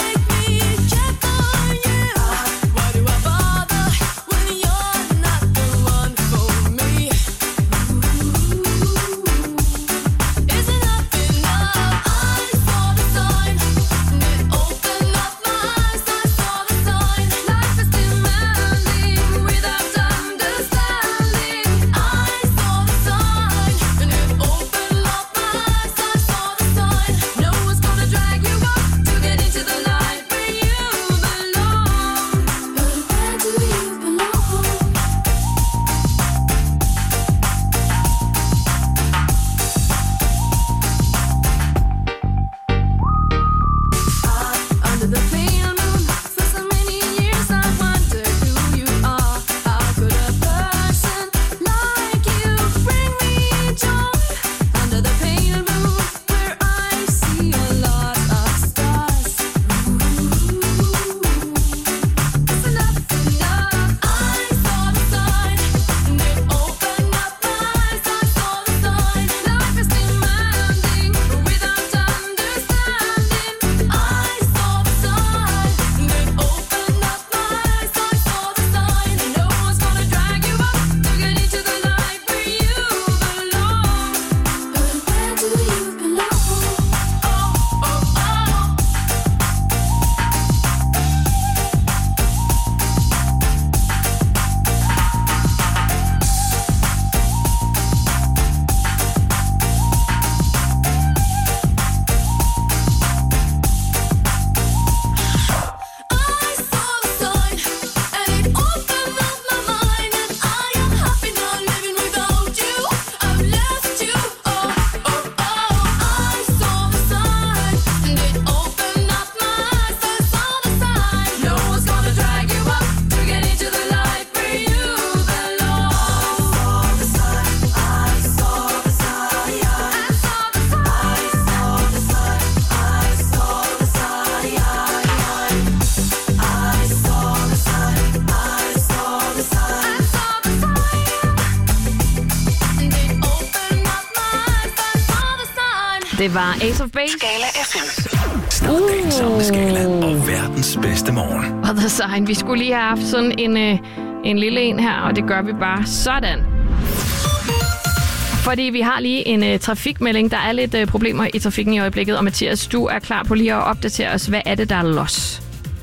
Det var Ace of Base. Skala F M. Start dagen sammen med Skala og verdens bedste morgen. Og The Sign. Vi skulle lige have haft sådan en, øh, en lille en her, og det gør vi bare sådan. Fordi vi har lige en øh, trafikmelding. Der er lidt øh, problemer i trafikken i øjeblikket. Og Mathias, du er klar på lige at opdatere os. Hvad er det, der er los?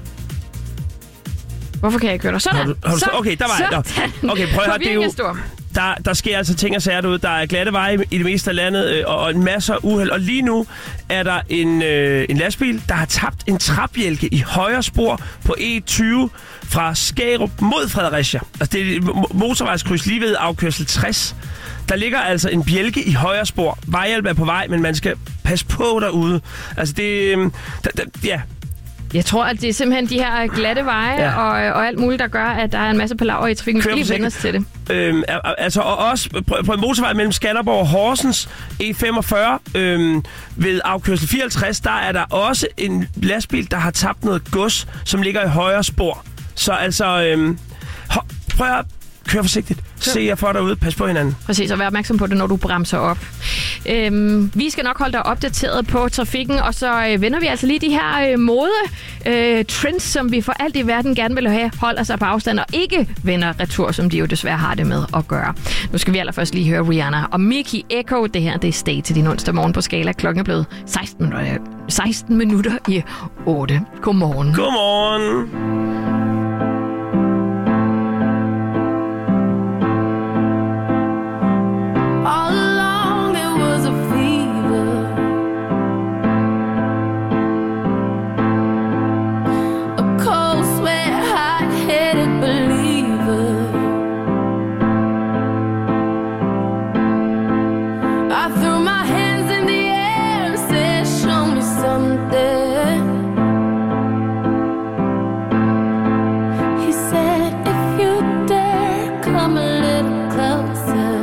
Hvorfor kan jeg ikke høre dig? Sådan! Har du, har du, så, okay, der var jeg. Okay, prøv at høre. Det er jo, der, der sker altså ting og sager derude. Der er glatte veje i det meste af landet, øh, og, og en masse uheld. Og lige nu er der en, øh, en lastbil, der har tabt en trapbjælke i højre spor på E tyve fra Skærup mod Fredericia. Altså det er motorvejskryds lige ved afkørsel tres. Der ligger altså en bjælke i højre spor. Vejhjælp er på vej, men man skal passe på derude. Altså det... Øh, der, der, ja... Jeg tror, at det er simpelthen de her glatte veje ja. og, og alt muligt, der gør, at der er en masse palaver i trafikken. Vi skal lige vende os til det. Øhm, altså, og også på, på en motorvej mellem Skanderborg og Horsens, E femogfyrre, øhm, ved afkørsel fireoghalvtreds, der er der også en lastbil, der har tabt noget gods, som ligger i højre spor. Så altså, øhm, prøv at køre forsigtigt. Se jer for derude. Pas på hinanden. Præcis, og vær opmærksom på det, når du bremser op. Øhm, vi skal nok holde dig opdateret på trafikken, og så øh, vender vi altså lige de her øh, mode-trends, øh, som vi for alt i verden gerne vil have, holder sig på afstand og ikke vender retur, som de jo desværre har det med at gøre. Nu skal vi allerførst lige høre Rihanna og Mickey Echo. Det her, det er Stay til din onsdag morgen på Skala. Klokken er blevet seksten minutter, seksten minutter i otte. Godmorgen. Godmorgen. All along it was a fever, a cold sweat, hot-headed believer. I threw my hands in the air and said, show me something. He said, if you dare, come a little closer.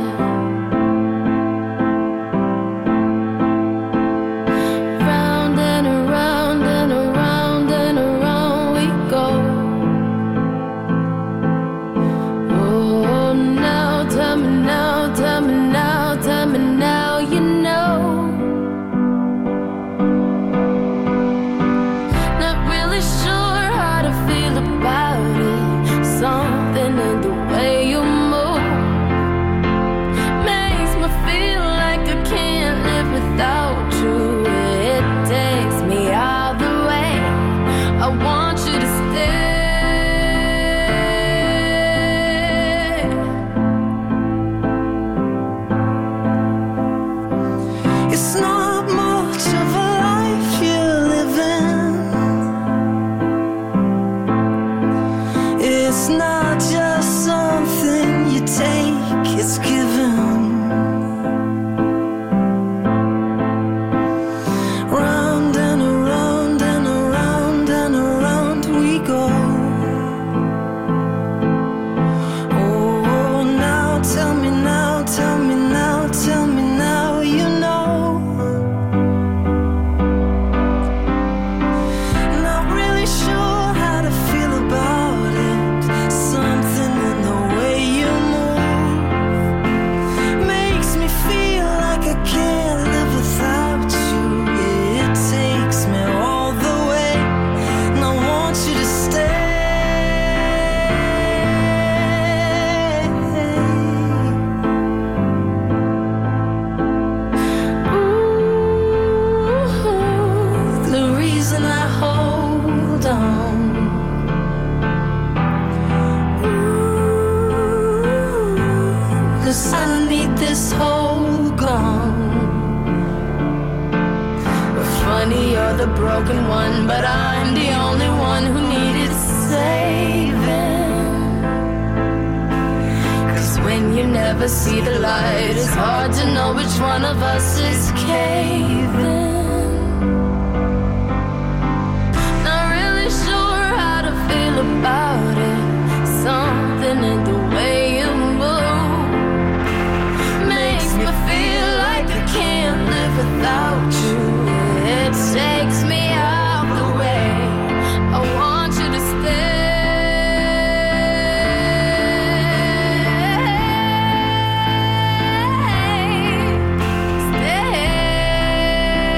Stay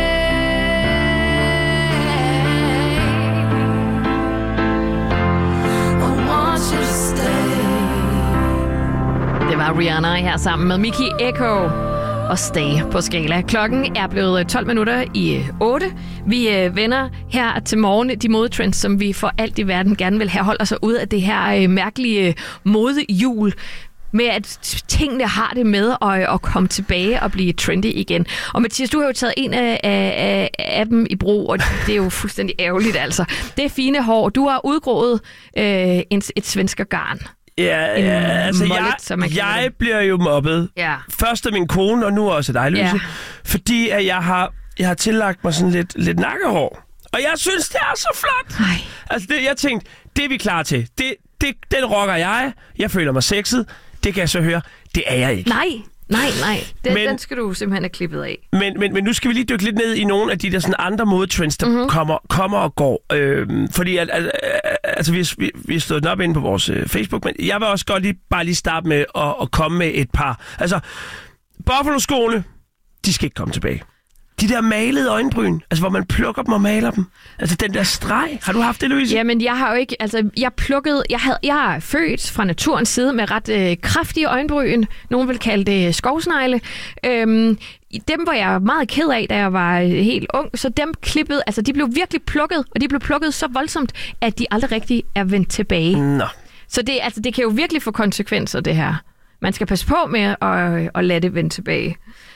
har Rihanna her sammen med Mickey Echo og Stay på Skala. Klokken er blevet tolv minutter i otte. Vi øh, vender her til morgen de modetrends, som vi for alt i verden gerne vil have holder sig ud af det her øh, mærkelige modehjul, med at tingene har det med at, at komme tilbage og blive trendy igen. Og Mathias, du har jo taget en af, af, af dem i brug, og det er jo fuldstændig ærgerligt altså. Det er fine hår. Du har udgroet øh, en, et svenskergarn. Ja, ja altså mollet, jeg, som man jeg bliver jo mobbet. Ja. Først af min kone, og nu også af dig, Louise. Ja. Fordi at jeg har, jeg har tillagt mig sådan lidt, lidt nakkehår. Og jeg synes, det er så flot. Ej. Altså, det, jeg tænkte, det er vi klar til. Det, det, den rocker jeg. Jeg føler mig sexet. Det kan jeg så høre. Det er jeg ikke. Nej, nej, nej. Den, Men- den skal du simpelthen have klippet af. Men, men, men nu skal vi lige dykke lidt ned i nogle af de der sådan andre modetrends, der mm-hmm. kommer, kommer og går. Øhm, fordi at, at, at, altså, vi, vi, vi har stået den op inde på vores øh, Facebook, men jeg vil også godt lige, bare lige starte med at, at komme med et par. Altså, Buffalo-skoene, de skal ikke komme tilbage. De der malede øjenbryn, altså hvor man plukker dem og maler dem. Altså den der streg. Har du haft det, Louise? Jamen, jeg har jo ikke... Altså, jeg plukkede... Jeg, havde, jeg er født fra naturens side med ret øh, kraftige øjenbryn. Nogen vil kalde det skovsnegle. Øhm, dem var jeg meget ked af, da jeg var helt ung. Så dem klippede... Altså, de blev virkelig plukket. Og de blev plukket så voldsomt, at de aldrig rigtig er vendt tilbage. Nå. Så det, altså, det kan jo virkelig få konsekvenser, det her. Man skal passe på med at, at lade det vende tilbage.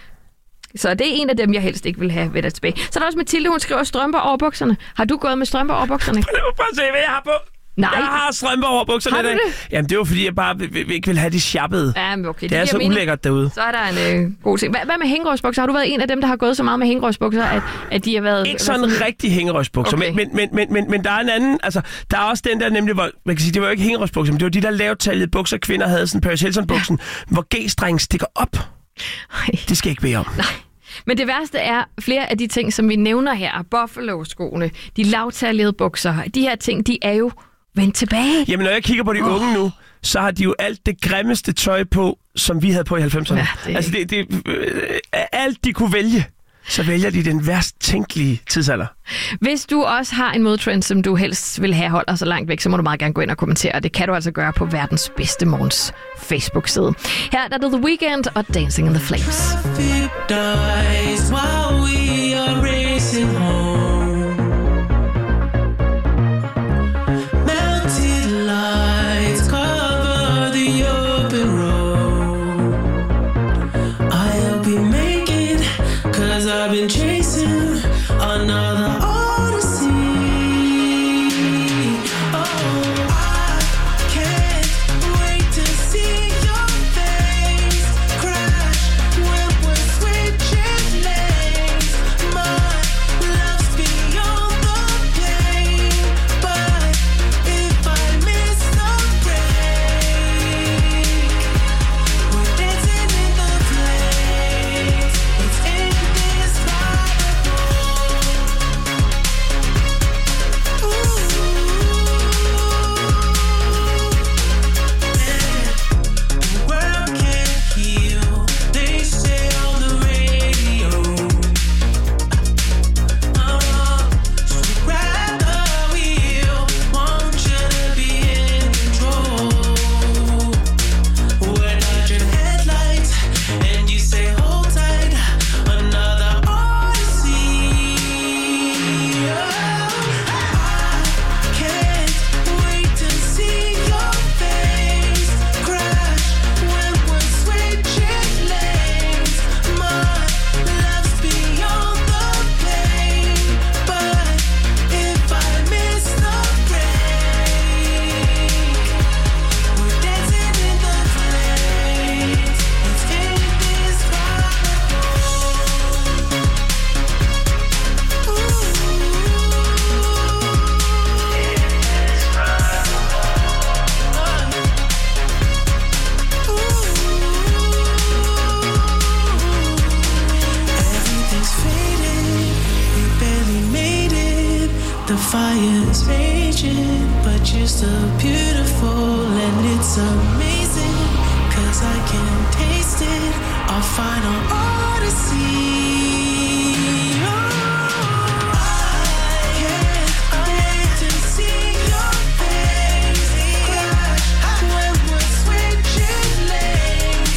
Så det er en af dem, jeg helst ikke vil have vendt tilbage. Så er der også Mathilde, hun skriver strømper over bukserne. Har du gået med strømper over bukserne? Prøv at se, hvad jeg har på. Nej. Jeg har strømper over bukserne Har du i dag. det? Jamen, det var fordi, jeg bare vil, vil, ikke vil have de sjappede. Ja, men okay. Det er giver så mening. ulækkert derude. Så er der en øh, god ting. Hvad, hvad med hængerøvsbukser? Har du været en af dem, der har gået så meget med hængerøvsbukser, at, at de har været... Ikke sådan en rigtig hængerøvsbukser, Okay. men, men, men, men, men der er en anden, altså, der er også den der nemlig, hvor, man kan sige, det var jo ikke hængerøvsbukser, men det var de der lavtallede bukser, kvinder havde, sådan Paris Hilton-buksen, ja. hvor G-strengen stikker op. Ej. Det skal jeg ikke bede om. Nej. Men det værste er, flere af de ting, som vi nævner her, Buffalo-skoene, de lavtallede bukser, de her ting, de er jo vendt tilbage. Jamen, når jeg kigger på de Åh. unge nu, så har de jo alt det grimmeste tøj på, som vi havde på i halvfemserne. Ja, det er altså, det, det, øh, alt de kunne vælge, så vælger de den værst tænkelige tidsalder. Hvis du også har en modetrend, som du helst vil have holder så langt væk, så må du meget gerne gå ind og kommentere. Det kan du altså gøre på verdens bedste morgens Facebook-side. Her er det The Weeknd og Dancing in the Flames. Perfect dies while we are racing home. Melted lights cover the open road. I'll be making, cause I've been chasing another odyssey. Oh, I can't wait to see your face crash when we're switching lanes. My love's beyond the pain, but if I miss the break, we're dancing in the flames. It's indescribable. The world can't heal, they say on the radio. Oh, so grab the wheel, want you to be in control. We're dodging headlights, and you say hold tight, another odyssey. I can't wait to see your face crash when we're switching lanes. My love's beyond the pain, but if I miss the break, we're dancing in the flames. It's Everything's fading, we barely made it. The fire's raging, but you're still beautiful and it's amazing. Cause I can taste it, our final odyssey. Oh, I can't wait to see your face crash when we're switching lanes.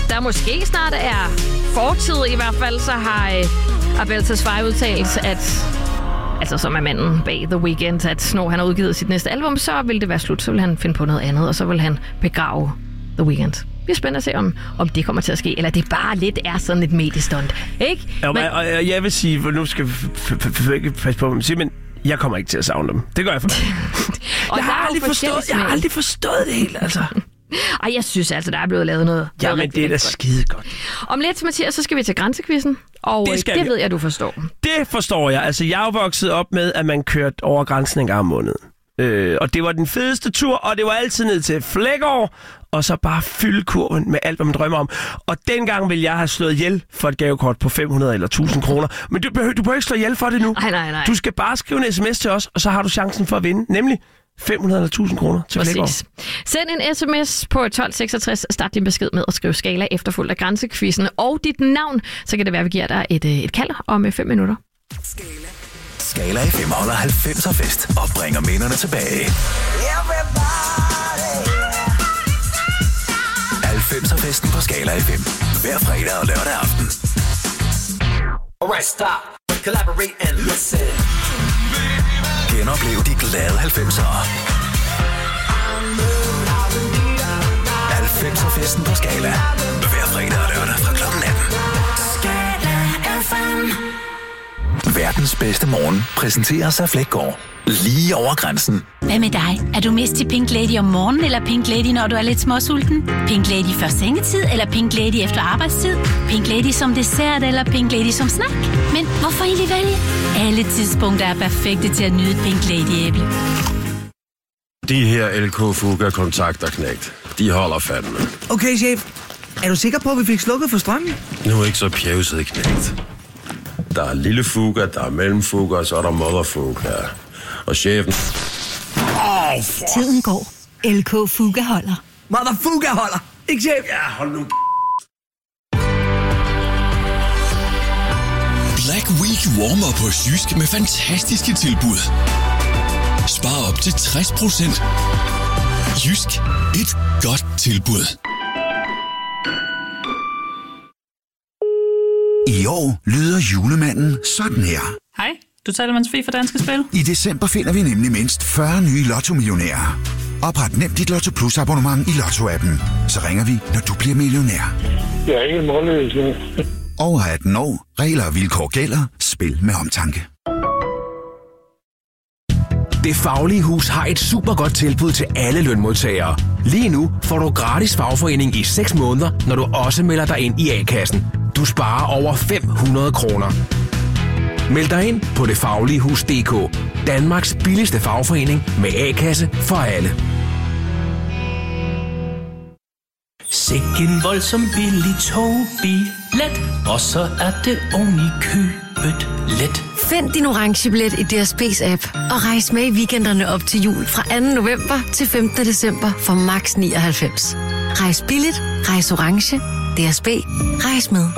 der måske snart er fortid. I hvert fald så har øh, Abel Tesfaye udtalt, at altså som er manden bag The Weeknd, at når han har udgivet sit næste album, så vil det være slut. Så vil han finde på noget andet, og så vil han begrave The Weeknd. Det bliver spændende at se, om, om det kommer til at ske, eller det bare lidt er sådan et mediestunt, ikke? Ja, men, og, og jeg vil sige, for nu skal vi ikke passe på, men jeg kommer ikke til at savne dem. Det gør jeg for jeg, har aldrig forstået, jeg har aldrig forstået det helt, altså. Ej, jeg synes altså, der er blevet lavet noget. Ja, men det er da skide godt. Om lidt, Mathias, så skal vi til grænsekvisten, og det, det ved jeg, du forstår. Det forstår jeg. Altså, jeg er vokset op med, at man kørte over grænsen en gang om måneden. Øh, og det var den fedeste tur, og det var altid ned til Flækgaard, og så bare fylde kurven med alt, hvad man drømmer om. Og dengang ville jeg have slået ihjel for et gavekort på fem hundrede eller tusind kroner. Men du behøver, du behøver ikke slå ihjel for det nu. Nej, nej, nej. Du skal bare skrive en sms til os, og så har du chancen for at vinde. Nemlig fem hundrede eller tusind kroner til Flækgaard. Send en sms på tolv seksogtres. Start din besked med at skrive skala efterfulgt af grænsekvisten og dit navn. Så kan det være, at vi giver dig et, et kald om fem minutter. Skala F M holder halvfemser fest og bringer minderne tilbage. halvfemser festen på Skala F M. Hver fredag og lørdag aften. Alright, stop. Collaborate and listen. Genoplev de glade halvfemsere. halvfemser festen på Skala. Hver fredag og lørdag fra klokken atten. Skala F M. Verdens bedste morgen præsenteres af Flækgaard. Lige over grænsen. Hvad med dig? Er du mest til Pink Lady om morgenen, eller Pink Lady, når du er lidt småsulten? Pink Lady før sengetid, eller Pink Lady efter arbejdstid? Pink Lady som dessert, eller Pink Lady som snack? Men hvorfor egentlig vælge? Alle tidspunkter er perfekte til at nyde et Pink Lady-æble. De her L K Fuga-kontakter, knægt. De holder fandme. Okay, chef. Er du sikker på, at vi fik slukket for strømmen? Nu er ikke så pjevset, knægt. Der er lille Fuga, der er mellemfuga, og så er der motherfuga. Og chefen... Oh, tiden går. L K Fuga holder. Motherfuga holder. Ikke chef? Ja, hold nu. Black Week warmer på Jysk med fantastiske tilbud. Spar op til tres procent. Jysk. Et godt tilbud. I år lyder julemanden sådan her. Hej, du taler med Sofie fra Danske Spil. I december finder vi nemlig mindst fyrre nye Lotto-millionærer. Opret nemt dit Lotto Plus abonnement i Lotto-appen. Så ringer vi, når du bliver millionær. Jeg er ikke målløs nu. Over atten år. Regler og vilkår gælder. Spil med omtanke. Det Faglige Hus har et super godt tilbud til alle lønmodtagere. Lige nu får du gratis fagforening i seks måneder, når du også melder dig ind i A-kassen. Du sparer over fem hundrede kroner. Meld dig ind på det faglige hus punktum d k. Danmarks billigste fagforening med A-kasse for alle. Sikken voldsom billig togbillet, og så er det oven i købet let. Find din orange billet i D S B's app og rejs med i weekenderne op til jul fra anden november til femtende december for max nioghalvfems. Rejs billigt, rejs orange. D S B. Rejs med.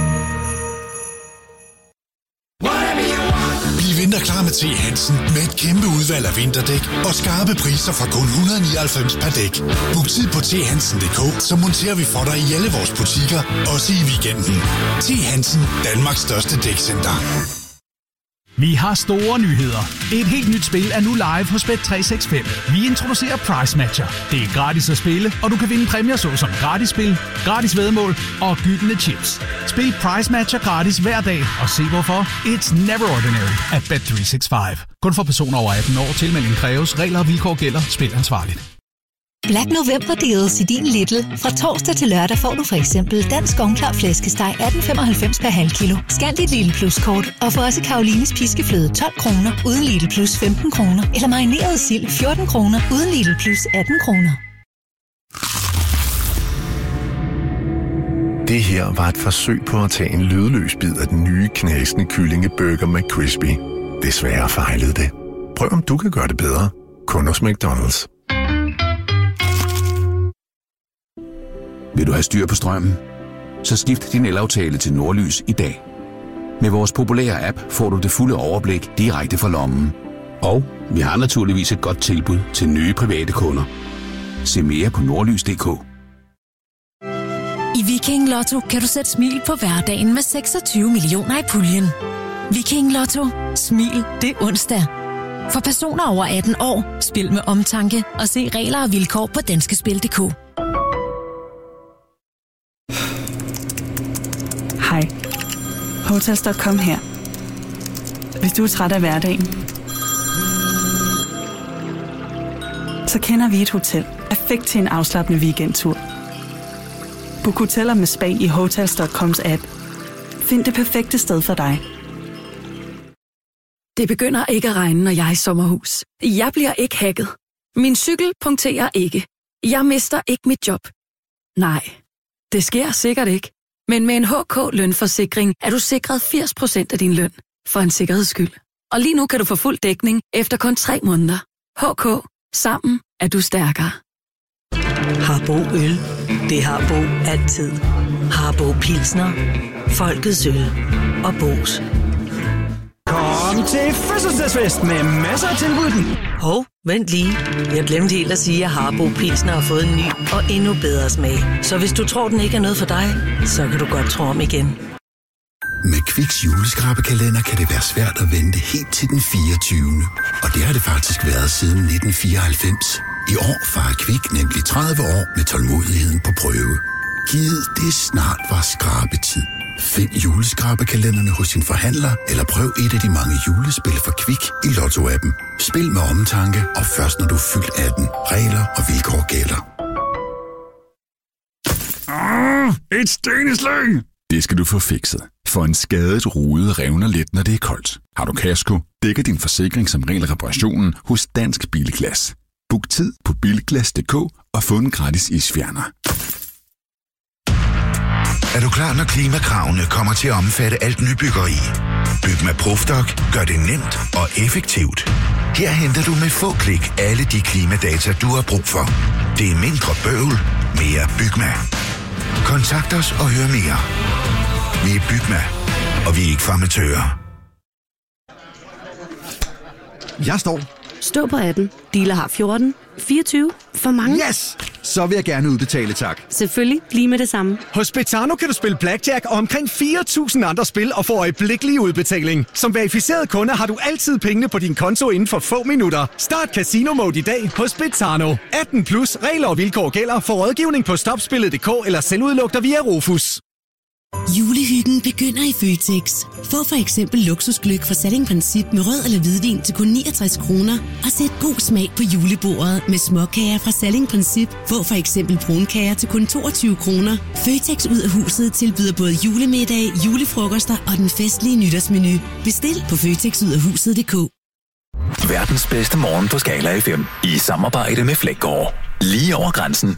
Bliv vinterklar med T. Hansen med et kæmpe udvalg af vinterdæk og skarpe priser fra kun et hundrede og nioghalvfems per dæk. Book tid på t hansen punktum d k, så monterer vi for dig i alle vores butikker, også i weekenden. T. Hansen, Danmarks største dækcenter. Vi har store nyheder. Et helt nyt spil er nu live hos Bet tre seks fem. Vi introducerer Price Matcher. Det er gratis at spille, og du kan vinde præmier såsom gratis spil, gratis væddemål og gyldne chips. Spil Price Matcher gratis hver dag, og se hvorfor. It's never ordinary at Bet tre seks fem. Kun for personer over atten år. Tilmelding kræves. Regler og vilkår gælder. Spil ansvarligt. Black November deals i din Lidl. Fra torsdag til lørdag får du for eksempel dansk ovnklar flæskesteg atten femoghalvfems per halv kilo. Scan dit Lidl Plus-kort og få også Karolines piskefløde tolv kroner uden Lidl Plus femten kroner. Eller marineret sild fjorten kroner uden Lidl Plus atten kroner. Det her var et forsøg på at tage en lydløs bid af den nye knasende kyllingeburger McCrispy. Desværre fejlede det. Prøv om du kan gøre det bedre. Kun hos McDonald's. Vil du have styr på strømmen? Så skift din elaftale til Nordlys i dag. Med vores populære app får du det fulde overblik direkte fra lommen. Og vi har naturligvis et godt tilbud til nye private kunder. Se mere på nordlys punktum d k. I Viking Lotto kan du sætte smil på hverdagen med seksogtyve millioner i puljen. Viking Lotto. Smil det onsdag. For personer over atten år, spil med omtanke og se regler og vilkår på danskespil punktum d k. Hej. Hotels punktum com her. Hvis du er træt af hverdagen, så kender vi et hotel perfekt til en afslappende weekendtur. Book hoteller med spa i Hotels punktum coms app. Find det perfekte sted for dig. Det begynder ikke at regne, når jeg er i sommerhus. Jeg bliver ikke hacket. Min cykel punkterer ikke. Jeg mister ikke mit job. Nej, det sker sikkert ikke. Men med en H K-lønforsikring er du sikret firs procent af din løn. For en sikkerheds skyld. Og lige nu kan du få fuld dækning efter kun tre måneder. H K. Sammen er du stærkere. Harbo Øl. Det har Bo altid. Harbo Pilsner. Folkets øl. Og Bo's. Kom til fødselsdagsfest med masser af tilbud. Hov, vent lige. Jeg glemte helt at sige, at Harbo Pilsner har fået en ny og endnu bedre smag. Så hvis du tror, den ikke er noget for dig, så kan du godt tro om igen. Med Kviks juleskrabekalender kan det være svært at vente helt til den fireogtyvende Og det har det faktisk været siden nitten fireoghalvfems. I år fejrer Kvik nemlig tredive år med tålmodigheden på prøve. Givet det snart var skrabetid. Find juleskrabekalenderne hos din forhandler, eller prøv et af de mange julespil for Kvik i Lotto-appen. Spil med omtanke, og først når du er fyldt atten. Regler og vilkår gælder. Ah, et sten i slæng! Det skal du få fikset. For en skadet rude revner let, når det er koldt. Har du kasko, dækker din forsikring som regel reparationen hos Dansk Bilglas. Book tid på bilglas punktum d k og få en gratis isfjerner. Er du klar, når klimakravene kommer til at omfatte alt nybyggeri? Byg med Profdoc gør det nemt og effektivt. Her henter du med få klik alle de klimadata, du har brug for. Det er mindre bøvl, mere Bygma. Kontakt os og hør mere. Vi er Bygma, og vi er ikke farmatører. Jeg står. Stå på atten. Dealer har fjorten. fireogtyve. For mange. Yes! Så vil jeg gerne udbetale, tak. Selvfølgelig. Lige med det samme. Hos Betano kan du spille blackjack og omkring fire tusind andre spil og få øjeblikkelig udbetaling. Som verificeret kunde har du altid pengene på din konto inden for få minutter. Start Casino Mode i dag hos Betano. atten plus. Regler og vilkår gælder. For rådgivning på stopspillet punktum d k eller selvudlugter via Rufus. Julehyggen begynder i Føtex. Få for eksempel luksusgløgg fra Salling Princip med rød eller hvidvin til kun niogtres kroner. Og sæt god smag på julebordet med småkager fra Salling Princip. Få for eksempel brunkager til kun toogtyve kroner. Føtex ud af huset tilbyder både julemiddag, julefrokoster og den festlige nytårsmenu. Bestil på føtex ud af huset punktum d k. Verdens bedste morgen på Skala F M i samarbejde med Flækgaard. Lige over grænsen.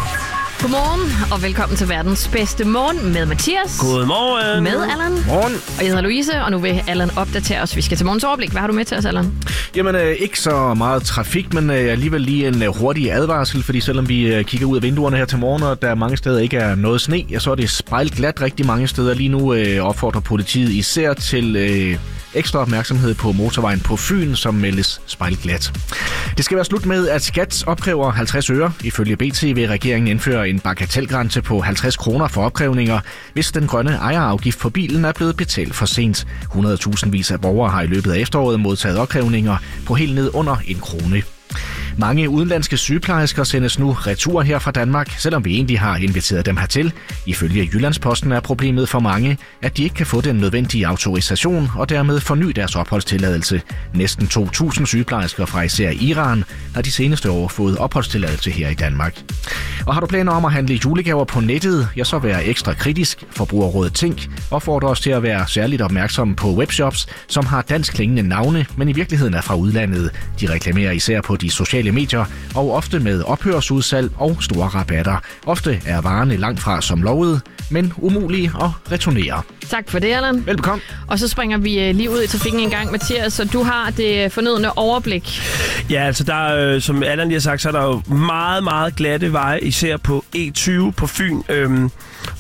Godmorgen, og velkommen til verdens bedste morgen med Mathias. Godmorgen. Med Allan. Morgen. Og jeg hedder Louise, og nu vil Allan opdatere os. Vi skal til morgens overblik. Hvad har du med til os, Allan? Jamen, øh, ikke så meget trafik, men øh, alligevel lige en øh, hurtig advarsel, fordi selvom vi øh, kigger ud af vinduerne her til morgen, og der mange steder ikke er noget sne, ja, så er det spejlglat rigtig mange steder. Lige nu øh, opfordrer politiet især til øh, ekstra opmærksomhed på motorvejen på Fyn, som meldes spejlglat. Det skal være slut med, at skat opkræver halvtreds øre. Ifølge B T vil regeringen indføre en bagatelgrænse på halvtreds kroner for opkrævninger, hvis den grønne ejerafgift på bilen er blevet betalt for sent. hundredtusindvis af borgere har i løbet af efteråret modtaget opkrævninger på helt ned under en krone. Mange udenlandske sygeplejersker sendes nu retur her fra Danmark, selvom vi egentlig har inviteret dem hertil. Ifølge Jyllandsposten er problemet for mange, at de ikke kan få den nødvendige autorisation og dermed forny deres opholdstilladelse. Næsten to tusind sygeplejersker fra især Iran har de seneste år fået opholdstilladelse her i Danmark. Og har du planer om at handle julegaver på nettet, ja, så vær ekstra kritisk. Forbrugerrådet Tænk opfordrer os til at være særligt opmærksomme på webshops, som har dansk klingende navne, men i virkeligheden er fra udlandet. De reklamerer især på de sociale medier, og ofte med ophørsudsalg og store rabatter. Ofte er varerne langt fra som lovet, men umulige at returnere. Tak for det, Allan. Velbekomme. Og så springer vi lige ud i trafikken en gang, Mathias, så du har det fornødne overblik. Ja, altså der er, som Allan lige har sagt, så er der jo meget, meget glatte veje, især på E tyve på Fyn. Øhm,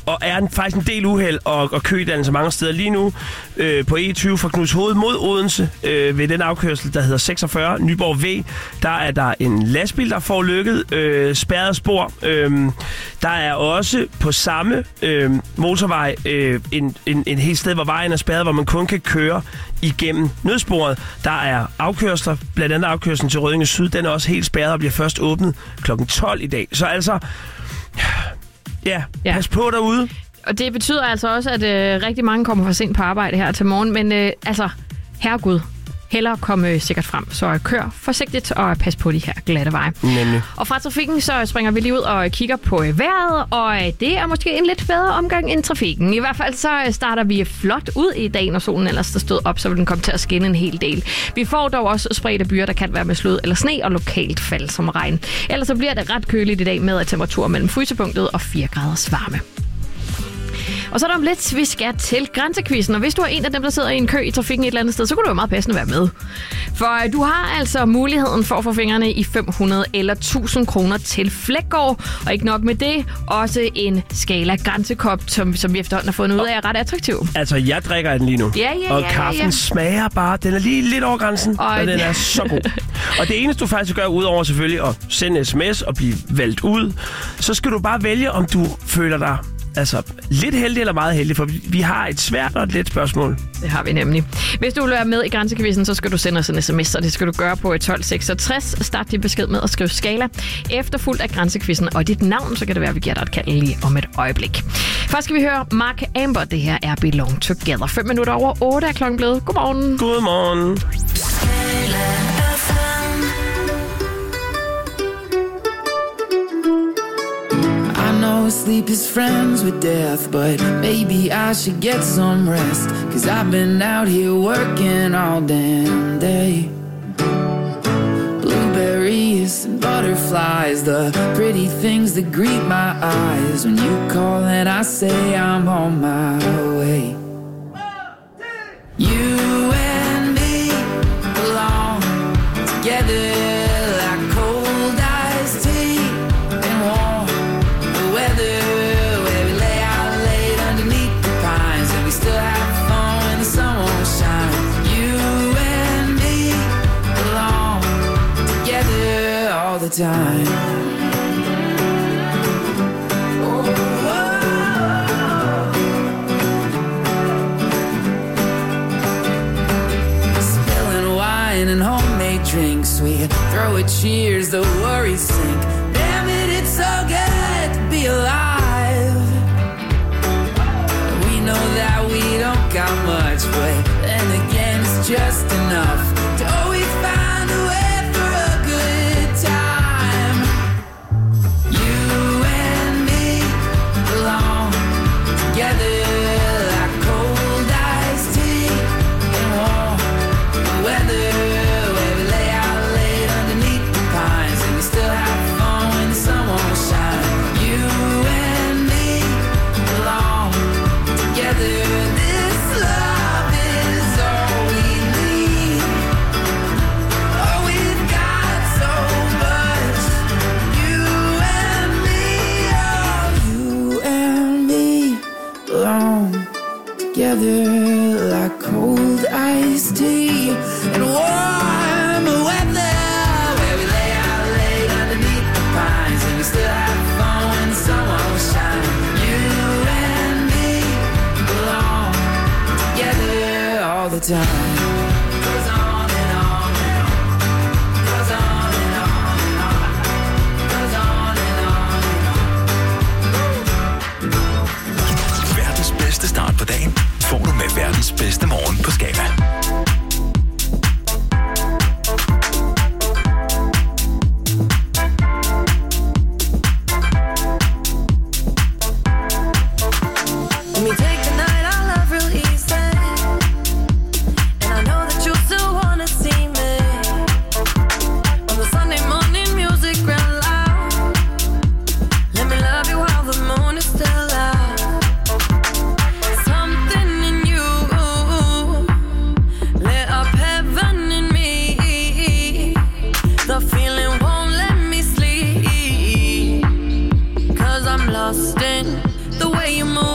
og er en, faktisk en del uheld og, og kødannelse mange steder. Lige nu øh, på E tyve fra Knudshoved mod Odense øh, ved den afkørsel, der hedder seksogfyrre Nyborg V, der er der en lastbil, der får lykket øh, spærret spor. Øh, der er også på samme øh, motorvej øh, en, en, en helt sted, hvor vejen er spærret, hvor man kun kan køre igennem nødsporet. Der er afkørsler, blandt andet afkørslen til Røddinge Syd, den er også helt spærret og bliver først åbnet klokken tolv i dag. Så altså, ja, ja. Pas på derude. Og det betyder altså også, at øh, rigtig mange kommer for sent på arbejde her til morgen, men øh, altså, herregud, hellere komme sikkert frem. Så kør forsigtigt og pas på de her glatte veje. Nemlig. Og fra trafikken, så springer vi lige ud og kigger på vejret, og det er måske en lidt bedre omgang end trafikken. I hvert fald så starter vi flot ud i dag, når solen ellers der stod op, så vil den komme til at skinne en hel del. Vi får dog også spredte byer, der kan være med slud eller sne og lokalt fald som regn. Ellers så bliver det ret køligt i dag med at temperatur mellem frysepunktet og fire graders varme. Og så er der om lidt, vi skal til grænsekvisten. Og hvis du er en af dem, der sidder i en kø i trafikken et eller andet sted, så kunne du jo meget passende være med. For du har altså muligheden for at få fingrene i fem hundrede eller tusind kroner til Flækgaard. Og ikke nok med det, også en Skala grænsekop, som, som vi efterhånden har fundet ud af er ret attraktiv. Altså, jeg drikker den lige nu. Ja, ja, og ja, kaffen ja, ja. smager bare, den er lige lidt over grænsen, og, og den er så god. Og det eneste, du faktisk gør, udover selvfølgelig at sende sms og blive valgt ud, så skal du bare vælge, om du føler dig altså lidt heldig eller meget heldig, for vi har et svært og et let spørgsmål. Det har vi nemlig. Hvis du vil være med i grænsekvisten, så skal du sende os en sms, og det skal du gøre på tolv seksogtres. Start din besked med at skrive Skala, efterfulgt af grænsekvisten og dit navn, så kan det være, at vi giver dig et kald lige om et øjeblik. Først skal vi høre Mark Amber. Det her er Belong Together. fem minutter over otte er klokken blevet. Godmorgen. Godmorgen. Sleep is friends with death, but maybe I should get some rest, 'cause I've been out here working all damn day. Blueberries and butterflies, the pretty things that greet my eyes when you call and I say I'm on my way. You and me belong together. Time. Spilling wine and homemade drinks, we throw a cheers, the worries sink. Damn it, it's so good to be alive. We know that we don't got much, but then again it's just enough to always find a way. Like cold iced tea and warm weather, where we lay out late underneath the pines and we still have fun when the sun won't shine. You and me belong together all the time. Goes on and on and on. Goes on and on and on. Goes on and on and on. Verdens bedste start på dagen får du med verdens bedste morgen på Skala. Let me take the night, I love real easy. And you move.